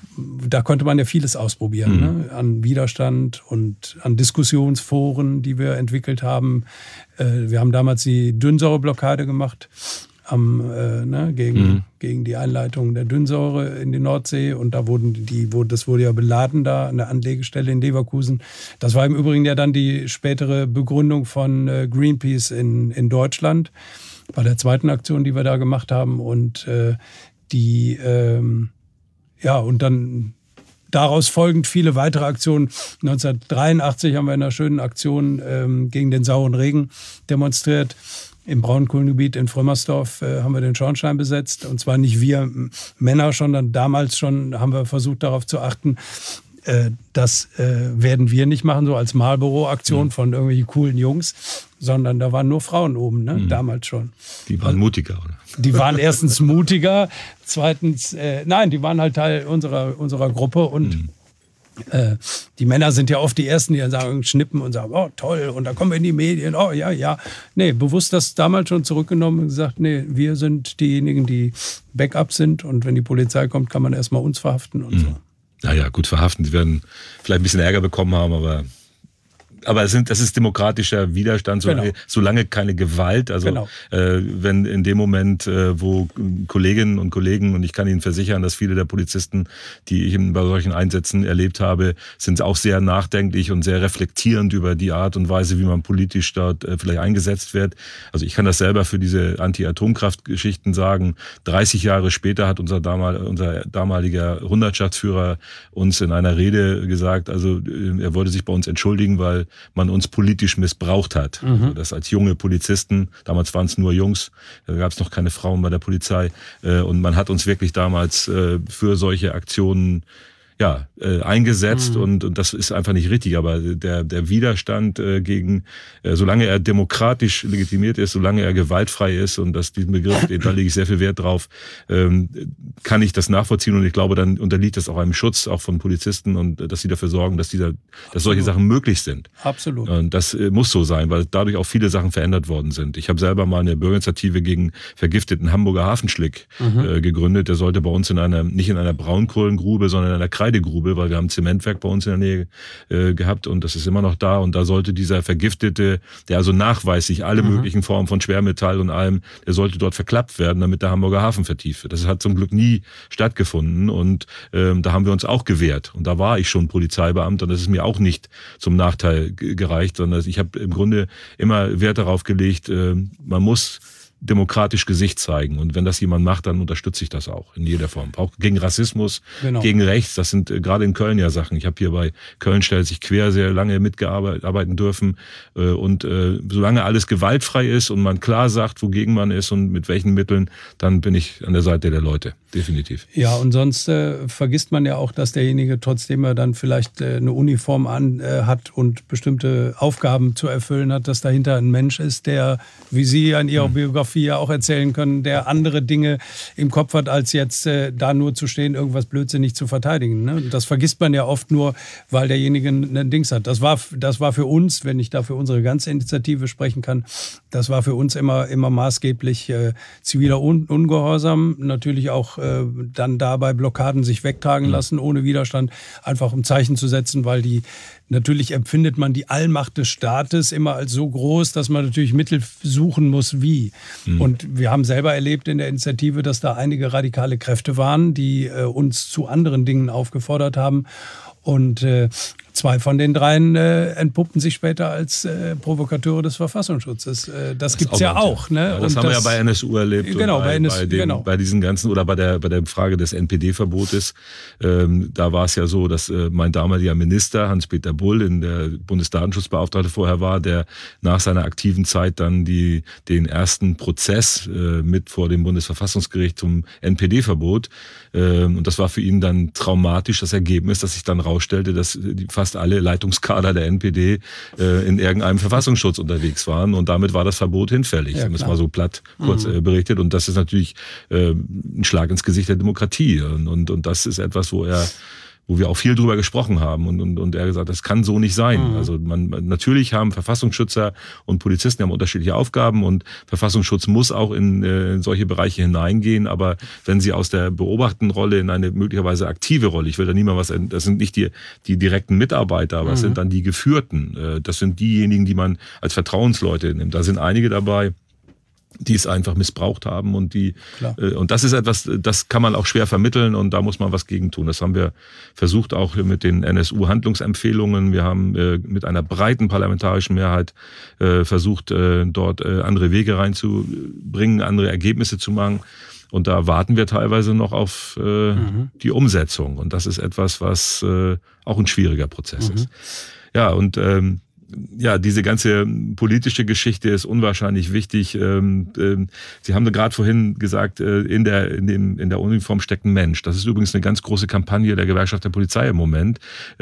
B: da konnte man ja vieles ausprobieren, mhm. ne? An Widerstand und an Diskussionsforen, die wir entwickelt haben. Äh, wir haben damals die Dünnsäureblockade gemacht. Am, äh, ne, gegen, mhm. gegen die Einleitung der Dünnsäure in die Nordsee. Und da wurden die, wo, das wurde ja beladen da an der Anlegestelle in Leverkusen. Das war im Übrigen ja dann die spätere Begründung von äh, Greenpeace in, in Deutschland, bei der zweiten Aktion, die wir da gemacht haben. Und äh, die, ähm, ja, und dann daraus folgend viele weitere Aktionen. neunzehnhundertdreiundachtzig haben wir in einer schönen Aktion ähm, gegen den sauren Regen demonstriert. Im Braunkohlengebiet in Frömmersdorf äh, haben wir den Schornstein besetzt. Und zwar nicht wir Männer, sondern damals schon haben wir versucht, darauf zu achten, äh, das äh, werden wir nicht machen, so als Marlboro-Aktion mhm. von irgendwelchen coolen Jungs, sondern da waren nur Frauen oben, ne? Mhm. Damals schon.
A: Die waren mutiger, oder?
B: Die waren erstens mutiger, zweitens, äh, nein, die waren halt Teil unserer, unserer Gruppe und mhm. Äh, die Männer sind ja oft die Ersten, die dann sagen, schnippen und sagen, oh toll, und dann kommen wir in die Medien, oh ja, ja. Nee, bewusst das damals schon zurückgenommen und gesagt, nee, wir sind diejenigen, die Backup sind und wenn die Polizei kommt, kann man erstmal uns verhaften und mhm. so.
A: Naja, gut, verhaften, sie werden vielleicht ein bisschen Ärger bekommen haben, aber... Aber es sind, das ist demokratischer Widerstand, solange, genau. solange keine Gewalt. Also genau. äh, wenn in dem Moment, äh, wo Kolleginnen und Kollegen, und ich kann Ihnen versichern, dass viele der Polizisten, die ich bei solchen Einsätzen erlebt habe, sind auch sehr nachdenklich und sehr reflektierend über die Art und Weise, wie man politisch dort äh, vielleicht eingesetzt wird. Also ich kann das selber für diese Anti-Atomkraft-Geschichten sagen. dreißig Jahre später hat unser, damal, unser damaliger Hundertschaftsführer uns in einer Rede gesagt, also äh, er wollte sich bei uns entschuldigen, weil man uns politisch missbraucht hat. Mhm. Also das als junge Polizisten, damals waren es nur Jungs, da gab es noch keine Frauen bei der Polizei, und man hat uns wirklich damals für solche Aktionen ja, äh, eingesetzt mhm. und, und das ist einfach nicht richtig. Aber der, der Widerstand äh, gegen, äh, solange er demokratisch legitimiert ist, solange er gewaltfrei ist, und das diesen Begriff, da lege ich sehr viel Wert drauf, ähm, kann ich das nachvollziehen, und ich glaube, dann unterliegt das auch einem Schutz, auch von Polizisten, und äh, dass sie dafür sorgen, dass, dieser, dass solche Sachen möglich sind.
B: Absolut.
A: Und das äh, muss so sein, weil dadurch auch viele Sachen verändert worden sind. Ich habe selber mal eine Bürgerinitiative gegen vergifteten Hamburger Hafenschlick mhm. äh, gegründet. Der sollte bei uns in einer, nicht in einer Braunkohlengrube, sondern in einer Kreide Grube, weil wir haben ein Zementwerk bei uns in der Nähe äh, gehabt, und das ist immer noch da, und da sollte dieser Vergiftete, der also nachweislich alle mhm. möglichen Formen von Schwermetall und allem, der sollte dort verklappt werden, damit der Hamburger Hafen vertieft wird. Das hat zum Glück nie stattgefunden, und ähm, da haben wir uns auch gewehrt, und da war ich schon Polizeibeamter, und das ist mir auch nicht zum Nachteil gereicht, sondern ich habe im Grunde immer Wert darauf gelegt, äh, man muss demokratisch Gesicht zeigen. Und wenn das jemand macht, dann unterstütze ich das auch in jeder Form. Auch gegen Rassismus, genau. gegen Rechts. Das sind äh, gerade in Köln ja Sachen. Ich habe hier bei Köln stellt sich quer sehr lange mitgearbeiten dürfen. Äh, und äh, solange alles gewaltfrei ist und man klar sagt, wogegen man ist und mit welchen Mitteln, dann bin ich an der Seite der Leute. Definitiv.
B: Ja, und sonst äh, vergisst man ja auch, dass derjenige, trotzdem er dann vielleicht äh, eine Uniform an äh, hat und bestimmte Aufgaben zu erfüllen hat, dass dahinter ein Mensch ist, der, wie Sie in Ihrer mhm. Biografie ja auch erzählen können, der andere Dinge im Kopf hat, als jetzt äh, da nur zu stehen, irgendwas blödsinnig zu verteidigen. Ne? Das vergisst man ja oft nur, weil derjenige ein Dings hat. Das war, das war für uns, wenn ich da für unsere ganze Initiative sprechen kann, das war für uns immer, immer maßgeblich äh, ziviler Un- Ungehorsam, natürlich auch äh, dann dabei Blockaden sich wegtragen mhm. lassen, ohne Widerstand, einfach um Zeichen zu setzen, weil die natürlich empfindet man die Allmacht des Staates immer als so groß, dass man natürlich Mittel suchen muss, wie. Mhm. Und wir haben selber erlebt in der Initiative, dass da einige radikale Kräfte waren, die äh, uns zu anderen Dingen aufgefordert haben. Und äh, zwei von den dreien äh, entpuppten sich später als äh, Provokateure des Verfassungsschutzes. Äh, das, das gibt es ja auch. Ne?
A: Ja, das
B: und
A: haben
B: das,
A: wir ja bei N S U erlebt.
B: Genau,
A: bei,
B: bei, N S U,
A: bei, dem,
B: genau.
A: bei diesen ganzen, oder bei der, bei der Frage des N P D-Verbotes. Ähm, da war es ja so, dass äh, mein damaliger Minister, Hans-Peter Bull, in der Bundesdatenschutzbeauftragte vorher war, der nach seiner aktiven Zeit dann die, den ersten Prozess äh, mit vor dem Bundesverfassungsgericht zum N P D-Verbot. Ähm, und das war für ihn dann traumatisch, das Ergebnis, dass sich dann rausstellte, dass die, fast alle Leitungskader der N P D äh, in irgendeinem Verfassungsschutz unterwegs waren. Und damit war das Verbot hinfällig, ja, um es mal so platt kurz mhm. äh, berichtet. Und das ist natürlich äh, ein Schlag ins Gesicht der Demokratie. Und, und, und das ist etwas, wo er wo wir auch viel drüber gesprochen haben und, und, und er gesagt, das kann so nicht sein. Mhm. Also man, natürlich haben Verfassungsschützer und Polizisten haben unterschiedliche Aufgaben und Verfassungsschutz muss auch in, äh, in solche Bereiche hineingehen, aber wenn sie aus der beobachtenden Rolle in eine möglicherweise aktive Rolle, ich will da niemand was, das sind nicht die, die direkten Mitarbeiter, aber mhm. es sind dann die Geführten, äh, das sind diejenigen, die man als Vertrauensleute nimmt. Da sind einige dabei, die es einfach missbraucht haben und die äh, und das ist etwas, das kann man auch schwer vermitteln und da muss man was gegen tun. Das haben wir versucht auch mit den N S U-Handlungsempfehlungen. Wir haben äh, mit einer breiten parlamentarischen Mehrheit äh, versucht, äh, dort äh, andere Wege reinzubringen, andere Ergebnisse zu machen. Und da warten wir teilweise noch auf äh, mhm. die Umsetzung. Und das ist etwas, was äh, auch ein schwieriger Prozess mhm. ist. Ja, und ähm, ja, diese ganze politische Geschichte ist unwahrscheinlich wichtig. Sie haben gerade vorhin gesagt, in der, in dem, in der Uniform steckt ein Mensch. Das ist übrigens eine ganz große Kampagne der Gewerkschaft der Polizei im Moment,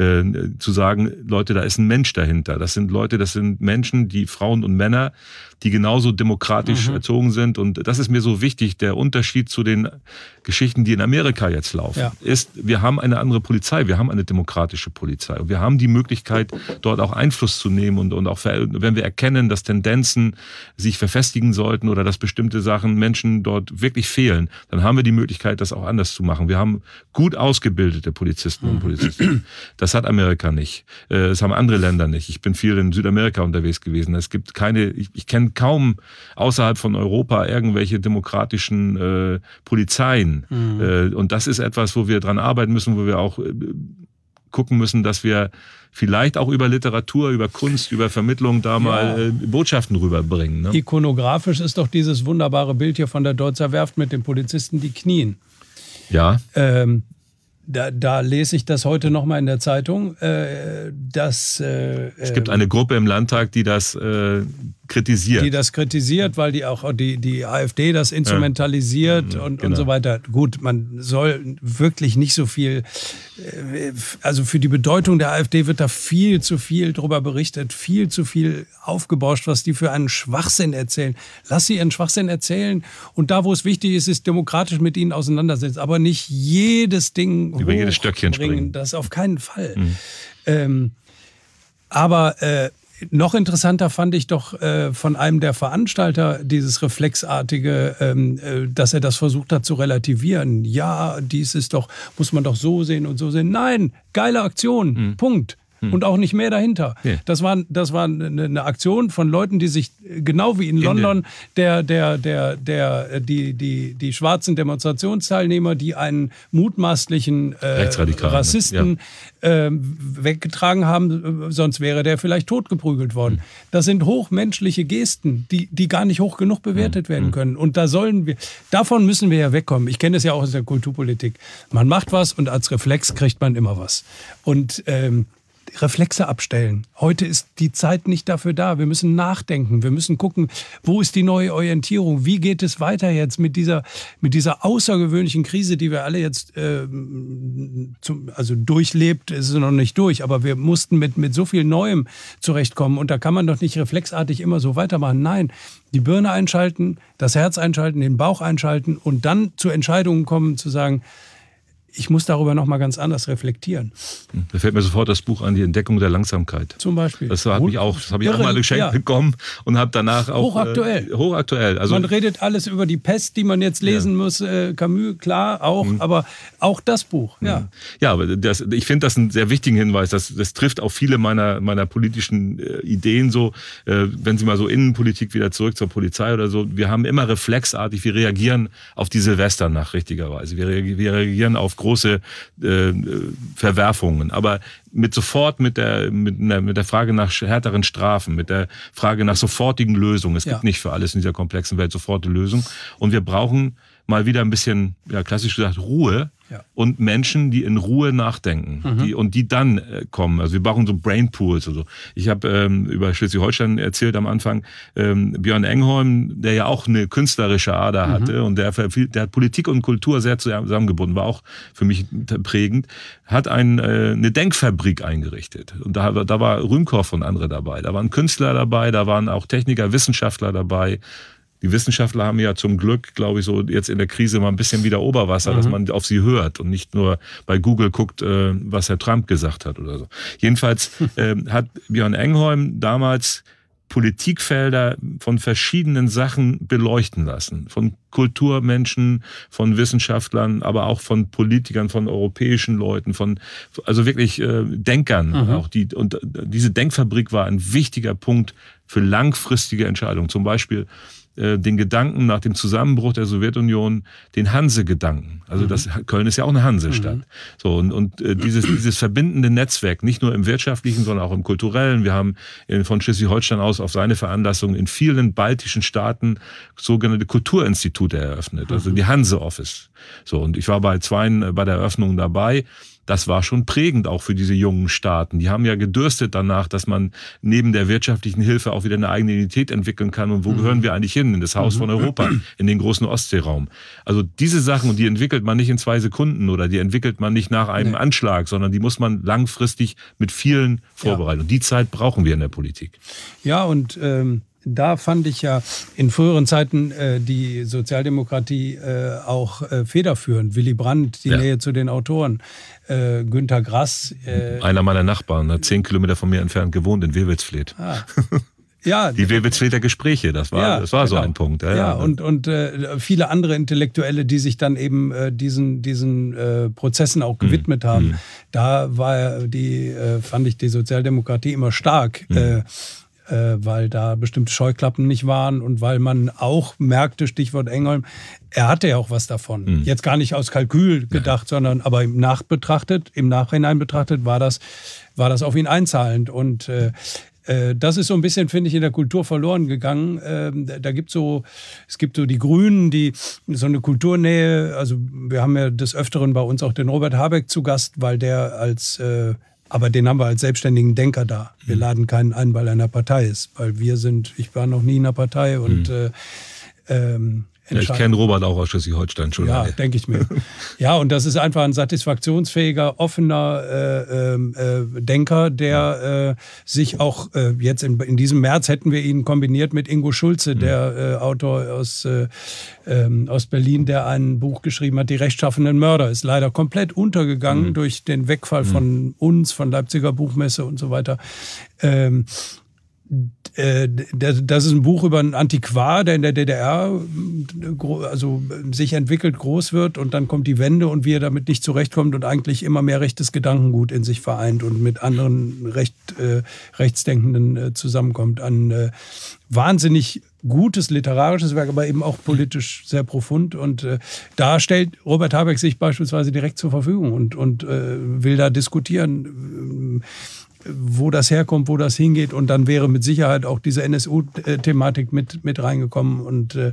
A: zu sagen, Leute, da ist ein Mensch dahinter. Das sind Leute, das sind Menschen, die Frauen und Männer, die genauso demokratisch mhm. erzogen sind. Und das ist mir so wichtig. Der Unterschied zu den Geschichten, die in Amerika jetzt laufen, ja. ist, wir haben eine andere Polizei. Wir haben eine demokratische Polizei. Und wir haben die Möglichkeit, dort auch Einfluss zu nehmen. Und, und auch wenn wir erkennen, dass Tendenzen sich verfestigen sollten oder dass bestimmte Sachen Menschen dort wirklich fehlen, dann haben wir die Möglichkeit, das auch anders zu machen. Wir haben gut ausgebildete Polizisten und Polizistinnen. Das hat Amerika nicht. Das haben andere Länder nicht. Ich bin viel in Südamerika unterwegs gewesen. Es gibt keine, ich, ich kenne kaum außerhalb von Europa irgendwelche demokratischen äh, Polizeien. Mhm. Äh, und das ist etwas, wo wir dran arbeiten müssen, wo wir auch äh, gucken müssen, dass wir vielleicht auch über Literatur, über Kunst, über Vermittlung da mal ja. äh, Botschaften rüberbringen. Ne?
B: Ikonografisch ist doch dieses wunderbare Bild hier von der Deutzer Werft mit den Polizisten, die knien.
A: Ja.
B: Ähm, Da, da lese ich das heute noch mal in der Zeitung, äh, dass... Äh,
A: es gibt eine Gruppe im Landtag, die das äh, kritisiert.
B: Die das kritisiert, weil die auch die, die AfD das instrumentalisiert ja. und, genau. und so weiter. Gut, man soll wirklich nicht so viel... Äh, also für die Bedeutung der AfD wird da viel zu viel drüber berichtet, viel zu viel aufgebauscht, was die für einen Schwachsinn erzählen. Lass sie ihren Schwachsinn erzählen und da, wo es wichtig ist, ist demokratisch mit ihnen auseinandersetzen. Aber nicht jedes Ding
A: über jedes Stöckchen springen.
B: Das auf keinen Fall. Mhm. Ähm, aber äh, noch interessanter fand ich doch äh, von einem der Veranstalter dieses reflexartige, ähm, äh, dass er das versucht hat zu relativieren. Ja, dies ist doch, muss man doch so sehen und so sehen. Nein, geile Aktion, mhm. Punkt. Hm. Und auch nicht mehr dahinter. Nee. Das war, das war eine, eine Aktion von Leuten, die sich, genau wie in, in London, der, der, der, der, die, die, die schwarzen Demonstrationsteilnehmer, die einen mutmaßlichen äh, Rassisten ja. äh, weggetragen haben, sonst wäre der vielleicht totgeprügelt worden. Hm. Das sind hochmenschliche Gesten, die, die gar nicht hoch genug bewertet hm. werden können. Und da sollen wir, davon müssen wir ja wegkommen. Ich kenne es ja auch aus der Kulturpolitik. Man macht was und als Reflex kriegt man immer was. Und ähm, Reflexe abstellen. Heute ist die Zeit nicht dafür da. Wir müssen nachdenken. Wir müssen gucken, wo ist die neue Orientierung? Wie geht es weiter jetzt mit dieser, mit dieser außergewöhnlichen Krise, die wir alle jetzt äh, zum, also durchlebt, ist es noch nicht durch, aber wir mussten mit, mit so viel Neuem zurechtkommen. Und da kann man doch nicht reflexartig immer so weitermachen. Nein, die Birne einschalten, das Herz einschalten, den Bauch einschalten und dann zu Entscheidungen kommen, zu sagen, ich muss darüber noch mal ganz anders reflektieren.
A: Da fällt mir sofort das Buch an, die Entdeckung der Langsamkeit.
B: Zum Beispiel.
A: Das hat mich auch, das habe ich auch mal geschenkt ja. bekommen und habe danach auch
B: hochaktuell.
A: Äh, hochaktuell. Also man
B: redet alles über die Pest, die man jetzt lesen ja. muss. Äh, Camus, klar, auch, mhm. aber auch das Buch. Ja,
A: ja, aber das, ich finde das einen sehr wichtigen Hinweis. Das, das trifft auf viele meiner meiner politischen äh, Ideen so. Äh, wenn Sie mal so Innenpolitik wieder zurück zur Polizei oder so. Wir haben immer reflexartig, wir reagieren auf die Silvesternacht richtigerweise. Wir, wir reagieren auf große äh, Verwerfungen, aber mit sofort mit der mit, mit der Frage nach härteren Strafen, mit der Frage nach sofortigen Lösungen. Es ja. gibt nicht für alles in dieser komplexen Welt sofort eine Lösung und wir brauchen mal wieder ein bisschen, ja klassisch gesagt, Ruhe ja. und Menschen, die in Ruhe nachdenken mhm. die, und die dann äh, kommen. Also wir brauchen so Brainpools und so. Ich habe ähm, über Schleswig-Holstein erzählt am Anfang, ähm, Björn Engholm, der ja auch eine künstlerische Ader mhm. hatte und der, der hat Politik und Kultur sehr zusammengebunden, war auch für mich prägend, hat ein, äh, eine Denkfabrik eingerichtet. Und da, da war Rühmkorff und andere dabei. Da waren Künstler dabei, da waren auch Techniker, Wissenschaftler dabei. Die Wissenschaftler haben ja zum Glück, glaube ich, so jetzt in der Krise mal ein bisschen wieder Oberwasser, mhm. dass man auf sie hört und nicht nur bei Google guckt, was Herr Trump gesagt hat oder so. Jedenfalls äh, hat Björn Engholm damals Politikfelder von verschiedenen Sachen beleuchten lassen. Von Kulturmenschen, von Wissenschaftlern, aber auch von Politikern, von europäischen Leuten, von also wirklich äh, Denkern. Mhm. Auch die, und diese Denkfabrik war ein wichtiger Punkt für langfristige Entscheidungen. Zum Beispiel den Gedanken nach dem Zusammenbruch der Sowjetunion, den Hanse-Gedanken. Also das, Köln ist ja auch eine Hansestadt. Mhm. So, und, und äh, dieses, dieses verbindende Netzwerk, nicht nur im wirtschaftlichen, sondern auch im kulturellen. Wir haben in, von Schleswig-Holstein aus auf seine Veranlassung in vielen baltischen Staaten sogenannte Kulturinstitute eröffnet, also die Hanse-Office. So, und ich war bei zweien bei der Eröffnung dabei. Das war schon prägend auch für diese jungen Staaten. Die haben ja gedürstet danach, dass man neben der wirtschaftlichen Hilfe auch wieder eine eigene Identität entwickeln kann. Und wo mhm. gehören wir eigentlich hin? In das Haus mhm. von Europa, in den großen Ostseeraum. Also diese Sachen, und die entwickelt man nicht in zwei Sekunden oder die entwickelt man nicht nach einem nee. Anschlag, sondern die muss man langfristig mit vielen vorbereiten. Ja. Und die Zeit brauchen wir in der Politik.
B: Ja, und ähm da fand ich ja in früheren Zeiten äh, die Sozialdemokratie äh, auch äh, federführend. Willy Brandt, die ja. Nähe zu den Autoren, äh, Günter Grass.
A: Äh, Einer meiner Nachbarn, hat zehn Kilometer von mir entfernt gewohnt in Wewelsfleth. Ah. Ja, die Wewelsflether Gespräche, das war, ja, das war genau. so ein Punkt.
B: Ja, ja. und, und äh, viele andere Intellektuelle, die sich dann eben äh, diesen, diesen äh, Prozessen auch gewidmet mhm. haben. Da war die, äh, fand ich die Sozialdemokratie immer stark. Mhm. Äh, weil da bestimmte Scheuklappen nicht waren und weil man auch merkte, Stichwort Engholm, er hatte ja auch was davon. Mhm. Jetzt gar nicht aus Kalkül gedacht, ja. sondern aber im Nachbetrachtet, im Nachhinein betrachtet war das, war das auf ihn einzahlend. Und äh, das ist so ein bisschen, finde ich, in der Kultur verloren gegangen. Ähm, da gibt so, es gibt so die Grünen, die so eine Kulturnähe, also wir haben ja des Öfteren bei uns auch den Robert Habeck zu Gast, weil der als äh, aber den haben wir als selbstständigen Denker da. Wir mhm. laden keinen ein, weil er in einer Partei ist. Weil wir sind, ich war noch nie in einer Partei und mhm. äh, ähm,
A: ja, ich kenne Robert auch aus Schleswig-Holstein schon.
B: Ja, denke ich mir. Ja, und das ist einfach ein satisfaktionsfähiger, offener äh, äh, Denker, der äh, sich auch äh, jetzt in, in diesem März hätten wir ihn kombiniert mit Ingo Schulze, mhm. der äh, Autor aus, äh, äh, aus Berlin, der ein Buch geschrieben hat, Die rechtschaffenen Mörder. Ist leider komplett untergegangen mhm. durch den Wegfall mhm. von uns, von Leipziger Buchmesse und so weiter. Ähm, Das ist ein Buch über einen Antiquar, der in der D D R also sich entwickelt, groß wird und dann kommt die Wende und wie er damit nicht zurechtkommt und eigentlich immer mehr rechtes Gedankengut in sich vereint und mit anderen Recht, äh, Rechtsdenkenden äh, zusammenkommt. Ein äh, wahnsinnig gutes literarisches Werk, aber eben auch politisch sehr profund. Und äh, da stellt Robert Habeck sich beispielsweise direkt zur Verfügung und, und äh, will da diskutieren, äh, wo das herkommt, wo das hingeht. Und dann wäre mit Sicherheit auch diese N S U-Thematik mit, mit reingekommen. Und äh,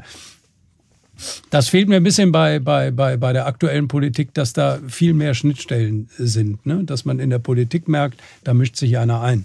B: das fehlt mir ein bisschen bei, bei, bei, bei der aktuellen Politik, dass da viel mehr Schnittstellen sind. Ne? Dass man in der Politik merkt, da mischt sich einer ein.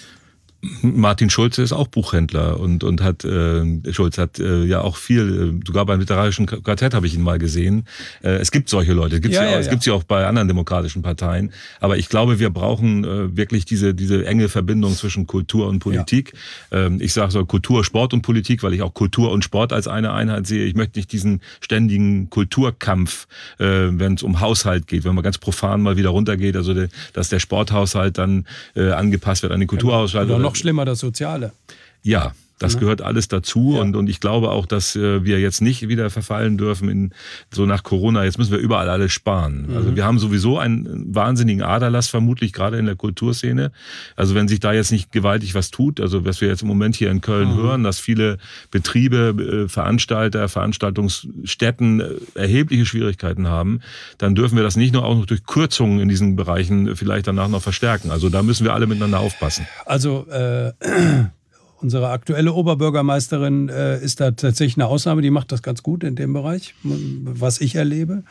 A: Martin Schulze ist auch Buchhändler und, und hat, äh, Schulz hat äh, ja auch viel, äh, sogar beim literarischen Quartett habe ich ihn mal gesehen. Äh, es gibt solche Leute, es gibt ja, ja, ja. ja auch bei anderen demokratischen Parteien. Aber ich glaube, wir brauchen äh, wirklich diese, diese enge Verbindung zwischen Kultur und Politik. Ja. Ähm, ich sage so Kultur, Sport und Politik, weil ich auch Kultur und Sport als eine Einheit sehe. Ich möchte nicht diesen ständigen Kulturkampf, äh, wenn es um Haushalt geht, wenn man ganz profan mal wieder runtergeht, also de, dass der Sporthaushalt dann äh, angepasst wird an den Kulturhaushalt.
B: Genau. Noch schlimmer, das Soziale.
A: Ja, das ja. gehört alles dazu ja. und, und ich glaube auch, dass äh, wir jetzt nicht wieder verfallen dürfen in so nach Corona, jetzt müssen wir überall alles sparen. Mhm. Also wir haben sowieso einen wahnsinnigen Aderlass vermutlich, gerade in der Kulturszene. Also wenn sich da jetzt nicht gewaltig was tut, also was wir jetzt im Moment hier in Köln mhm. hören, dass viele Betriebe, äh, Veranstalter, Veranstaltungsstätten äh, erhebliche Schwierigkeiten haben, dann dürfen wir das nicht nur auch noch durch Kürzungen in diesen Bereichen vielleicht danach noch verstärken. Also da müssen wir alle miteinander aufpassen.
B: Also äh unsere aktuelle Oberbürgermeisterin äh, ist da tatsächlich eine Ausnahme, die macht das ganz gut in dem Bereich, was ich erlebe.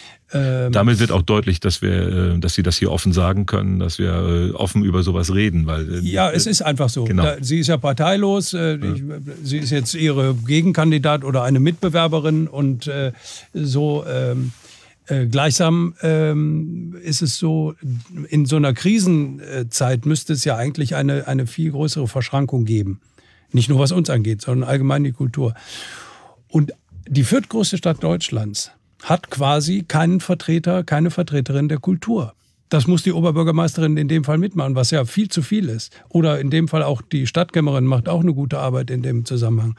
A: Ähm Damit wird auch deutlich, dass wir, dass Sie das hier offen sagen können, dass wir offen über sowas reden. Weil,
B: ja, es ist einfach so.
A: Genau.
B: Da, sie ist ja parteilos, äh, ja. Ich, sie ist jetzt ihre Gegenkandidat oder eine Mitbewerberin und äh, so... Ähm, Äh, gleichsam ähm, ist es so, in so einer Krisenzeit müsste es ja eigentlich eine, eine viel größere Verschrankung geben. Nicht nur was uns angeht, sondern allgemein die Kultur. Und die viertgrößte Stadt Deutschlands hat quasi keinen Vertreter, keine Vertreterin der Kultur. Das muss die Oberbürgermeisterin in dem Fall mitmachen, was ja viel zu viel ist. Oder in dem Fall auch die Stadtkämmerin macht auch eine gute Arbeit in dem Zusammenhang.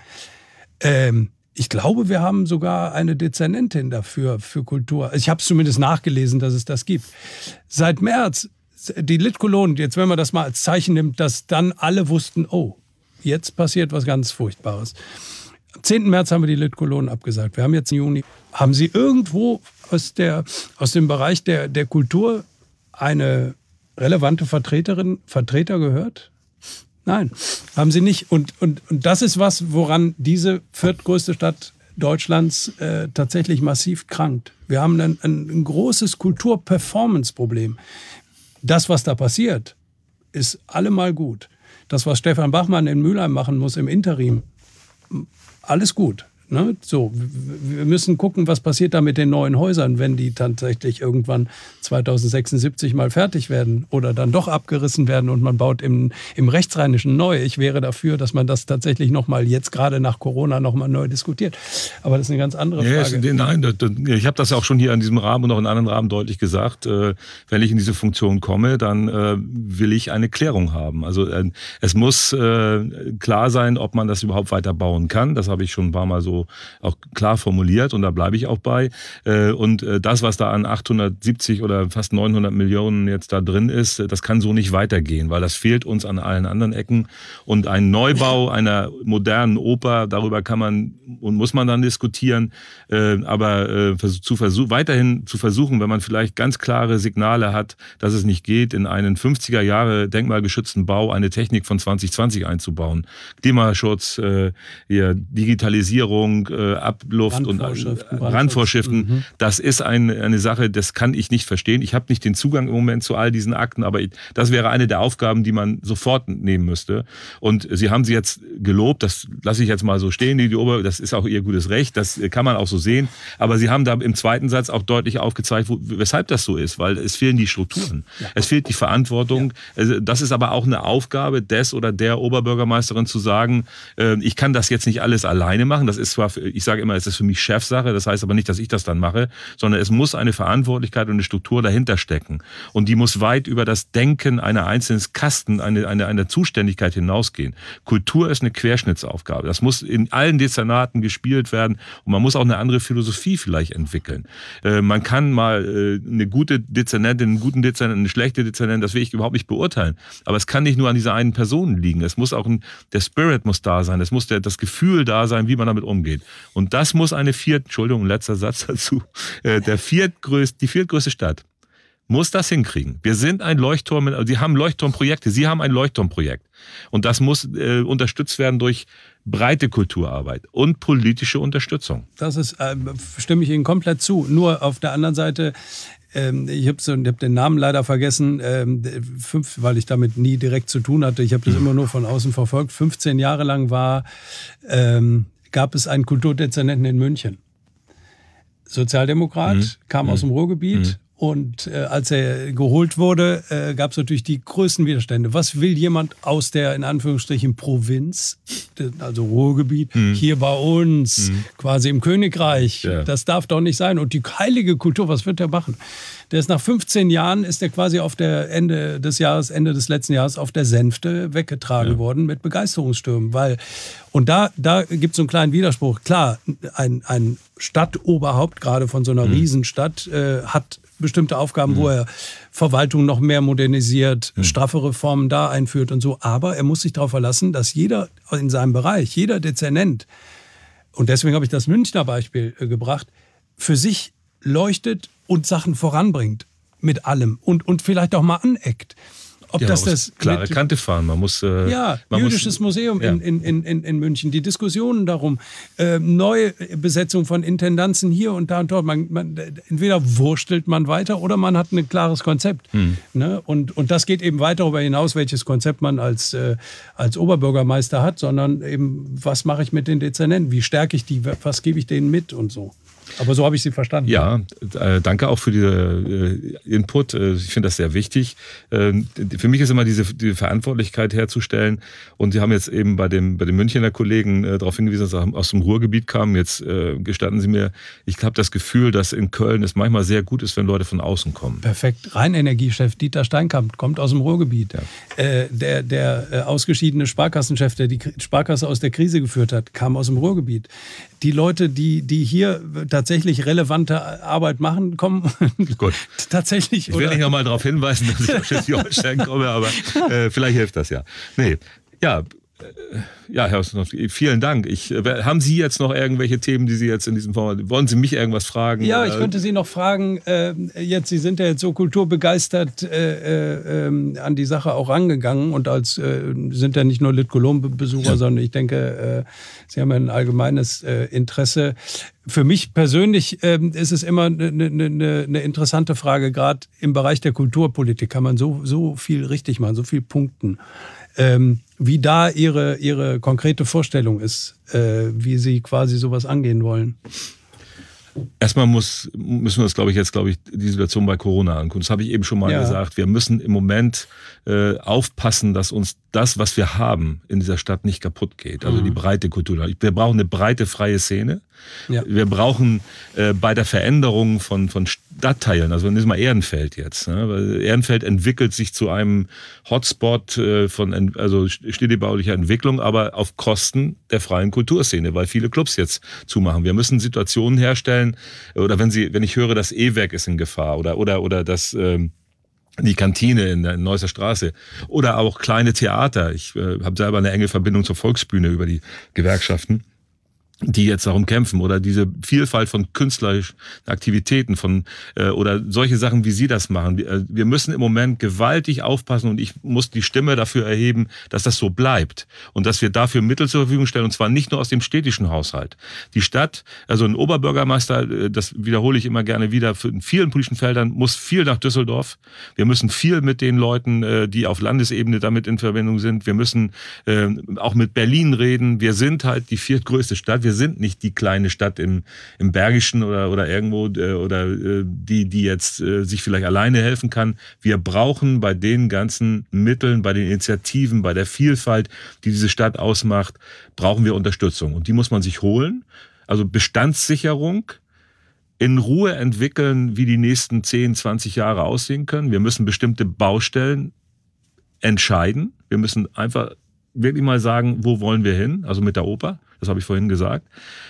B: Ähm, Ich glaube, wir haben sogar eine Dezernentin dafür, für Kultur. Ich habe es zumindest nachgelesen, dass es das gibt. Seit März, die Lit-Cologne, jetzt wenn man das mal als Zeichen nimmt, dass dann alle wussten, oh, jetzt passiert was ganz Furchtbares. Am zehnten März haben wir die Lit-Cologne abgesagt. Wir haben jetzt Juni. Haben Sie irgendwo aus, der, aus dem Bereich der, der Kultur eine relevante Vertreterin, Vertreter gehört? Nein, haben sie nicht. Und, und, und das ist was, woran diese viertgrößte Stadt Deutschlands äh, tatsächlich massiv krankt. Wir haben ein, ein, ein großes Kultur-Performance-Problem. Das, was da passiert, ist allemal gut. Das, was Stefan Bachmann in Mülheim machen muss im Interim, alles gut. Ne? So, wir müssen gucken, was passiert da mit den neuen Häusern, wenn die tatsächlich irgendwann zweitausendsechsundsiebzig mal fertig werden oder dann doch abgerissen werden und man baut im, im Rechtsrheinischen neu. Ich wäre dafür, dass man das tatsächlich nochmal jetzt gerade nach Corona nochmal neu diskutiert. Aber das ist eine ganz andere Frage.
A: Ja, nein, das, das, ich habe das auch schon hier in diesem Rahmen und auch in anderen Rahmen deutlich gesagt. Äh, wenn ich in diese Funktion komme, dann äh, will ich eine Klärung haben. Also äh, es muss äh, klar sein, ob man das überhaupt weiter bauen kann. Das habe ich schon ein paar Mal so auch klar formuliert und da bleibe ich auch bei. Und das, was da an achthundertsiebzig oder fast neunhundert Millionen jetzt da drin ist, das kann so nicht weitergehen, weil das fehlt uns an allen anderen Ecken. Und ein Neubau einer modernen Oper, darüber kann man und muss man dann diskutieren, aber zu versuch, weiterhin zu versuchen, wenn man vielleicht ganz klare Signale hat, dass es nicht geht, in einen fünfziger Jahre denkmalgeschützten Bau eine Technik von zwanzig zwanzig einzubauen. Klimaschutz, Digitalisierung, Abluft und Randvorschriften, mhm. das ist ein, eine Sache, das kann ich nicht verstehen. Ich habe nicht den Zugang im Moment zu all diesen Akten, aber ich, das wäre eine der Aufgaben, die man sofort nehmen müsste. Und Sie haben sie jetzt gelobt, das lasse ich jetzt mal so stehen, die, die Ober, das ist auch Ihr gutes Recht, das kann man auch so sehen. Aber Sie haben da im zweiten Satz auch deutlich aufgezeigt, wo, weshalb das so ist, weil es fehlen die Strukturen, ja. es fehlt die Verantwortung. Ja. Das ist aber auch eine Aufgabe des oder der Oberbürgermeisterin zu sagen, ich kann das jetzt nicht alles alleine machen, das ist zwar, ich sage immer, es ist für mich Chefsache, das heißt aber nicht, dass ich das dann mache, sondern es muss eine Verantwortlichkeit und eine Struktur dahinter stecken. Und die muss weit über das Denken einer einzelnen Kasten, eine, eine, eine Zuständigkeit hinausgehen. Kultur ist eine Querschnittsaufgabe. Das muss in allen Dezernaten gespielt werden und man muss auch eine andere Philosophie vielleicht entwickeln. Äh, man kann mal äh, eine gute Dezernentin, einen guten Dezernenten, eine schlechte Dezernentin, das will ich überhaupt nicht beurteilen. Aber es kann nicht nur an dieser einen Person liegen. Es muss auch ein, der Spirit muss da sein. Es muss der, das Gefühl da sein, wie man damit umgeht. Und das muss eine viert, Entschuldigung, letzter Satz dazu, äh, der viertgrößte, die viertgrößte Stadt muss das hinkriegen. Wir sind ein Leuchtturm, also Sie haben Leuchtturmprojekte, Sie haben ein Leuchtturmprojekt. Und das muss äh, unterstützt werden durch breite Kulturarbeit und politische Unterstützung.
B: Das ist, äh, stimme ich Ihnen komplett zu. Nur auf der anderen Seite, ähm, ich habe so, hab den Namen leider vergessen, ähm, fünf, weil ich damit nie direkt zu tun hatte. Ich habe das mhm. immer nur von außen verfolgt. fünfzehn Jahre lang war, ähm, gab es einen Kulturdezernenten in München. Sozialdemokrat, mhm. kam mhm. aus dem Ruhrgebiet. Mhm. Und äh, als er geholt wurde, äh, gab es natürlich die größten Widerstände. Was will jemand aus der, in Anführungsstrichen, Provinz, also Ruhrgebiet, hm. hier bei uns, hm. quasi im Königreich? Ja. Das darf doch nicht sein. Und die heilige Kultur, was wird der machen? Der ist nach fünfzehn Jahren, ist der quasi auf der Ende des Jahres, Ende des letzten Jahres auf der Sänfte weggetragen ja. worden mit Begeisterungsstürmen. Weil, und da, da gibt es so einen kleinen Widerspruch. Klar, ein, ein Stadtoberhaupt, gerade von so einer hm. Riesenstadt, äh, hat bestimmte Aufgaben, mhm. wo er Verwaltung noch mehr modernisiert, mhm. straffe Reformen da einführt und so. Aber er muss sich darauf verlassen, dass jeder in seinem Bereich, jeder Dezernent, und deswegen habe ich das Münchner Beispiel äh, gebracht, für sich leuchtet und Sachen voranbringt mit allem und, und vielleicht auch mal aneckt. Ob
A: ja,
B: das das
A: klare Kante fahren. Man muss äh,
B: ja
A: man
B: jüdisches
A: muss,
B: Museum
A: ja.
B: in, in, in, in München. Die Diskussionen darum, äh, neue Besetzung von Intendanzen hier und da und dort. Man, man, entweder wurstelt man weiter oder man hat ein klares Konzept. Hm. Ne? Und, und das geht eben weit darüber hinaus, welches Konzept man als, äh, als Oberbürgermeister hat, sondern eben, was mache ich mit den Dezernenten? Wie stärke ich die? Was gebe ich denen mit und so? Aber so habe ich Sie verstanden.
A: Ja, äh, danke auch für diesen äh, Input. Äh, ich finde das sehr wichtig. Äh, für mich ist immer diese, diese Verantwortlichkeit herzustellen. Und Sie haben jetzt eben bei dem, bei den Münchner Kollegen äh, darauf hingewiesen, dass Sie aus dem Ruhrgebiet kamen. Jetzt äh, gestatten Sie mir, ich habe das Gefühl, dass in Köln es manchmal sehr gut ist, wenn Leute von außen kommen.
B: Perfekt. Rheinenergiechef Dieter Steinkamp kommt aus dem Ruhrgebiet. Ja. Äh, der der äh, ausgeschiedene Sparkassenchef, der die Sparkasse aus der Krise geführt hat, kam aus dem Ruhrgebiet. Die Leute, die, die hier tatsächlich relevante Arbeit machen, kommen
A: Gut.
B: tatsächlich.
A: Ich will nicht nochmal darauf hinweisen, dass ich aus Schleswig-Holstein komme, aber äh, vielleicht hilft das ja. Nee, ja. Ja, Herr Ostrowski, vielen Dank. Ich, haben Sie jetzt noch irgendwelche Themen, die Sie jetzt in diesem Format, wollen Sie mich irgendwas fragen?
B: Ja, ich könnte Sie noch fragen, äh, jetzt, Sie sind ja jetzt so kulturbegeistert äh, äh, an die Sache auch rangegangen und als äh, sind ja nicht nur Lit-Cologne-Besucher, ja. sondern ich denke, äh, Sie haben ja ein allgemeines äh, Interesse. Für mich persönlich äh, ist es immer eine ne, ne, ne interessante Frage, gerade im Bereich der Kulturpolitik kann man so, so viel richtig machen, so viel punkten. Ähm, wie da Ihre, Ihre konkrete Vorstellung ist, äh, wie Sie quasi sowas angehen wollen.
A: Erstmal muss, müssen wir uns, glaube ich, jetzt, glaube ich, die Situation bei Corona angucken. Das habe ich eben schon mal ja. gesagt. Wir müssen im Moment äh, aufpassen, dass uns das, was wir haben in dieser Stadt, nicht kaputt geht. Also mhm. die breite Kultur. Wir brauchen eine breite, freie Szene. Ja. Wir brauchen äh, bei der Veränderung von, von Stadtteilen, also nehmen wir mal Ehrenfeld jetzt. Ne? Weil Ehrenfeld entwickelt sich zu einem Hotspot äh, von also städtebaulicher Entwicklung, aber auf Kosten der freien Kulturszene, weil viele Clubs jetzt zumachen. Wir müssen Situationen herstellen, oder wenn Sie, wenn ich höre, das E-Werk ist in Gefahr oder oder oder das ähm, die Kantine in der Neusser Straße oder auch kleine Theater. Ich äh, habe selber eine enge Verbindung zur Volksbühne über die Gewerkschaften, die jetzt darum kämpfen, oder diese Vielfalt von künstlerischen Aktivitäten von äh, oder solche Sachen, wie Sie das machen. Wir, wir müssen im Moment gewaltig aufpassen und ich muss die Stimme dafür erheben, dass das so bleibt und dass wir dafür Mittel zur Verfügung stellen, und zwar nicht nur aus dem städtischen Haushalt. Die Stadt, also ein Oberbürgermeister, das wiederhole ich immer gerne wieder, in vielen politischen Feldern muss viel nach Düsseldorf. Wir müssen viel mit den Leuten, die auf Landesebene damit in Verbindung sind. Wir müssen äh, auch mit Berlin reden. Wir sind halt die viertgrößte Stadt. Wir Wir sind nicht die kleine Stadt im, im Bergischen oder, oder irgendwo, äh, oder äh, die, die jetzt äh, sich vielleicht alleine helfen kann. Wir brauchen bei den ganzen Mitteln, bei den Initiativen, bei der Vielfalt, die diese Stadt ausmacht, brauchen wir Unterstützung. Und die muss man sich holen. also Bestandssicherung, in Ruhe entwickeln, wie die nächsten zehn, zwanzig Jahre aussehen können. Wir müssen bestimmte Baustellen entscheiden. Wir müssen einfach wirklich mal sagen, wo wollen wir hin? Also mit der Oper, das habe ich vorhin gesagt.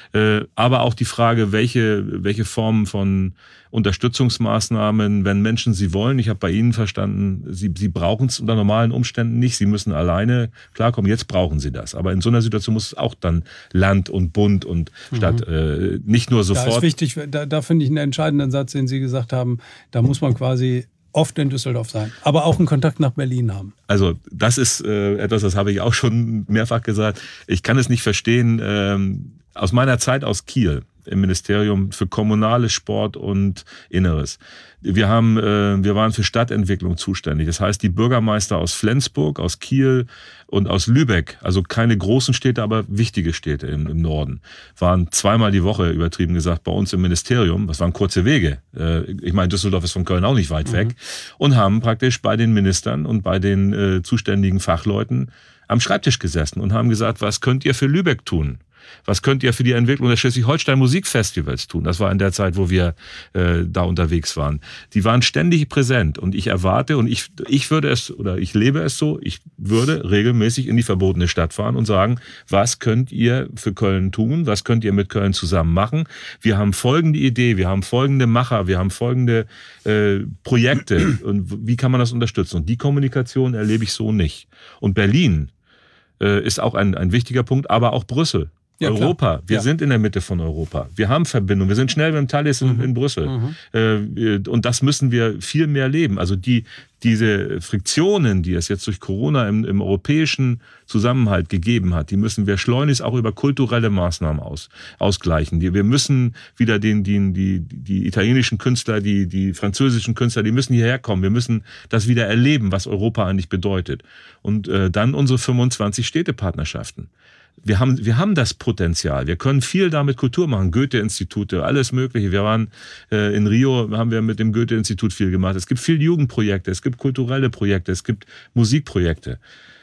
A: Aber auch die Frage, welche, welche Formen von Unterstützungsmaßnahmen, wenn Menschen sie wollen. Ich habe bei Ihnen verstanden, Sie, sie brauchen es unter normalen Umständen nicht. Sie müssen alleine klarkommen. Jetzt brauchen Sie das. Aber in so einer Situation muss es auch dann Land und Bund und Stadt mhm. äh, nicht nur sofort.
B: Da ist wichtig, da, da finde ich einen entscheidenden Satz, den Sie gesagt haben. Da muss man quasi oft in Düsseldorf sein, aber auch einen Kontakt nach Berlin haben.
A: Also das ist äh, etwas, das habe ich auch schon mehrfach gesagt. Ich kann es nicht verstehen. Ähm, aus meiner Zeit aus Kiel im Ministerium für Kommunales, Sport und Inneres. Wir haben, äh, wir waren für Stadtentwicklung zuständig. Das heißt, die Bürgermeister aus Flensburg, aus Kiel und aus Lübeck, also keine großen Städte, aber wichtige Städte im, im Norden, waren zweimal die Woche, übertrieben gesagt, bei uns im Ministerium. Das waren kurze Wege. Äh, ich meine, Düsseldorf ist von Köln auch nicht weit mhm. weg. Und haben praktisch bei den Ministern und bei den äh, zuständigen Fachleuten am Schreibtisch gesessen und haben gesagt, was könnt ihr für Lübeck tun? Was könnt ihr für die Entwicklung des Schleswig-Holstein Musikfestivals tun? Das war in der Zeit, wo wir äh, da unterwegs waren. Die waren ständig präsent und ich erwarte und ich, ich würde es oder ich lebe es so, ich würde regelmäßig in die verbotene Stadt fahren und sagen, was könnt ihr für Köln tun? Was könnt ihr mit Köln zusammen machen? Wir haben folgende Idee, wir haben folgende Macher, wir haben folgende äh, Projekte und wie kann man das unterstützen? Und die Kommunikation erlebe ich so nicht. Und Berlin äh, ist auch ein, ein wichtiger Punkt, aber auch Brüssel. Ja, Europa, klar. wir ja. sind in der Mitte von Europa. Wir haben Verbindung, wir sind schnell beim Thalys in, mhm. in Brüssel. Mhm. Äh, und das müssen wir viel mehr leben. Also die, diese Friktionen, die es jetzt durch Corona im, im europäischen Zusammenhalt gegeben hat, die müssen wir schleunigst auch über kulturelle Maßnahmen aus, ausgleichen. Die, wir müssen wieder den, den, die, die italienischen Künstler, die, die französischen Künstler, die müssen hierher kommen. Wir müssen das wieder erleben, was Europa eigentlich bedeutet. Und äh, dann unsere fünfundzwanzig Städtepartnerschaften. Wir haben, wir haben das Potenzial. Wir können viel damit Kultur machen. Goethe-Institute, alles Mögliche. Wir waren äh, in Rio, haben wir mit dem Goethe-Institut viel gemacht. Es gibt viele Jugendprojekte, es gibt kulturelle Projekte, es gibt Musikprojekte.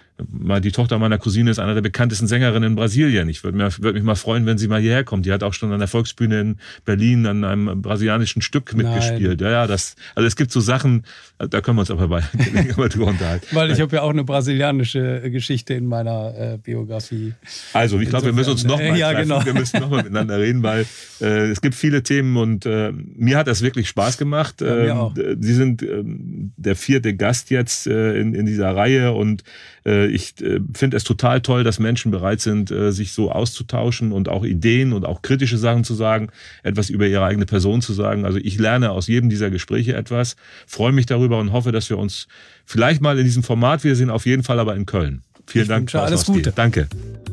A: Die Tochter meiner Cousine ist einer der bekanntesten Sängerinnen in Brasilien. Ich würde mich, würd mich mal freuen, wenn sie mal hierher kommt. Die hat auch schon an der Volksbühne in Berlin an einem brasilianischen Stück mitgespielt. Nein. Ja, ja, das, also es gibt so Sachen, da können wir uns aber bei drüber unterhalten.
B: Weil ich habe ja auch eine brasilianische Geschichte in meiner äh, Biografie.
A: Also ich glaube, wir müssen uns noch mal
B: ja, genau.
A: Wir müssen noch mal miteinander reden, weil äh, es gibt viele Themen und äh, mir hat das wirklich Spaß gemacht.
B: Ja, mir auch.
A: Äh, Sie sind äh, der vierte Gast jetzt äh, in, in dieser Reihe und äh, ich äh, finde es total toll, dass Menschen bereit sind, äh, sich so auszutauschen und auch Ideen und auch kritische Sachen zu sagen, etwas über ihre eigene Person zu sagen. Also ich lerne aus jedem dieser Gespräche etwas, freue mich darüber und hoffe, dass wir uns vielleicht mal in diesem Format wiedersehen, auf jeden Fall aber in Köln. Vielen
B: ich
A: Dank.
B: Alles Gute.
A: Danke.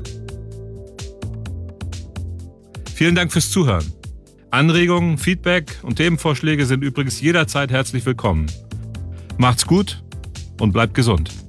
A: Vielen Dank fürs Zuhören. Anregungen, Feedback und Themenvorschläge sind übrigens jederzeit herzlich willkommen. Macht's gut und bleibt gesund.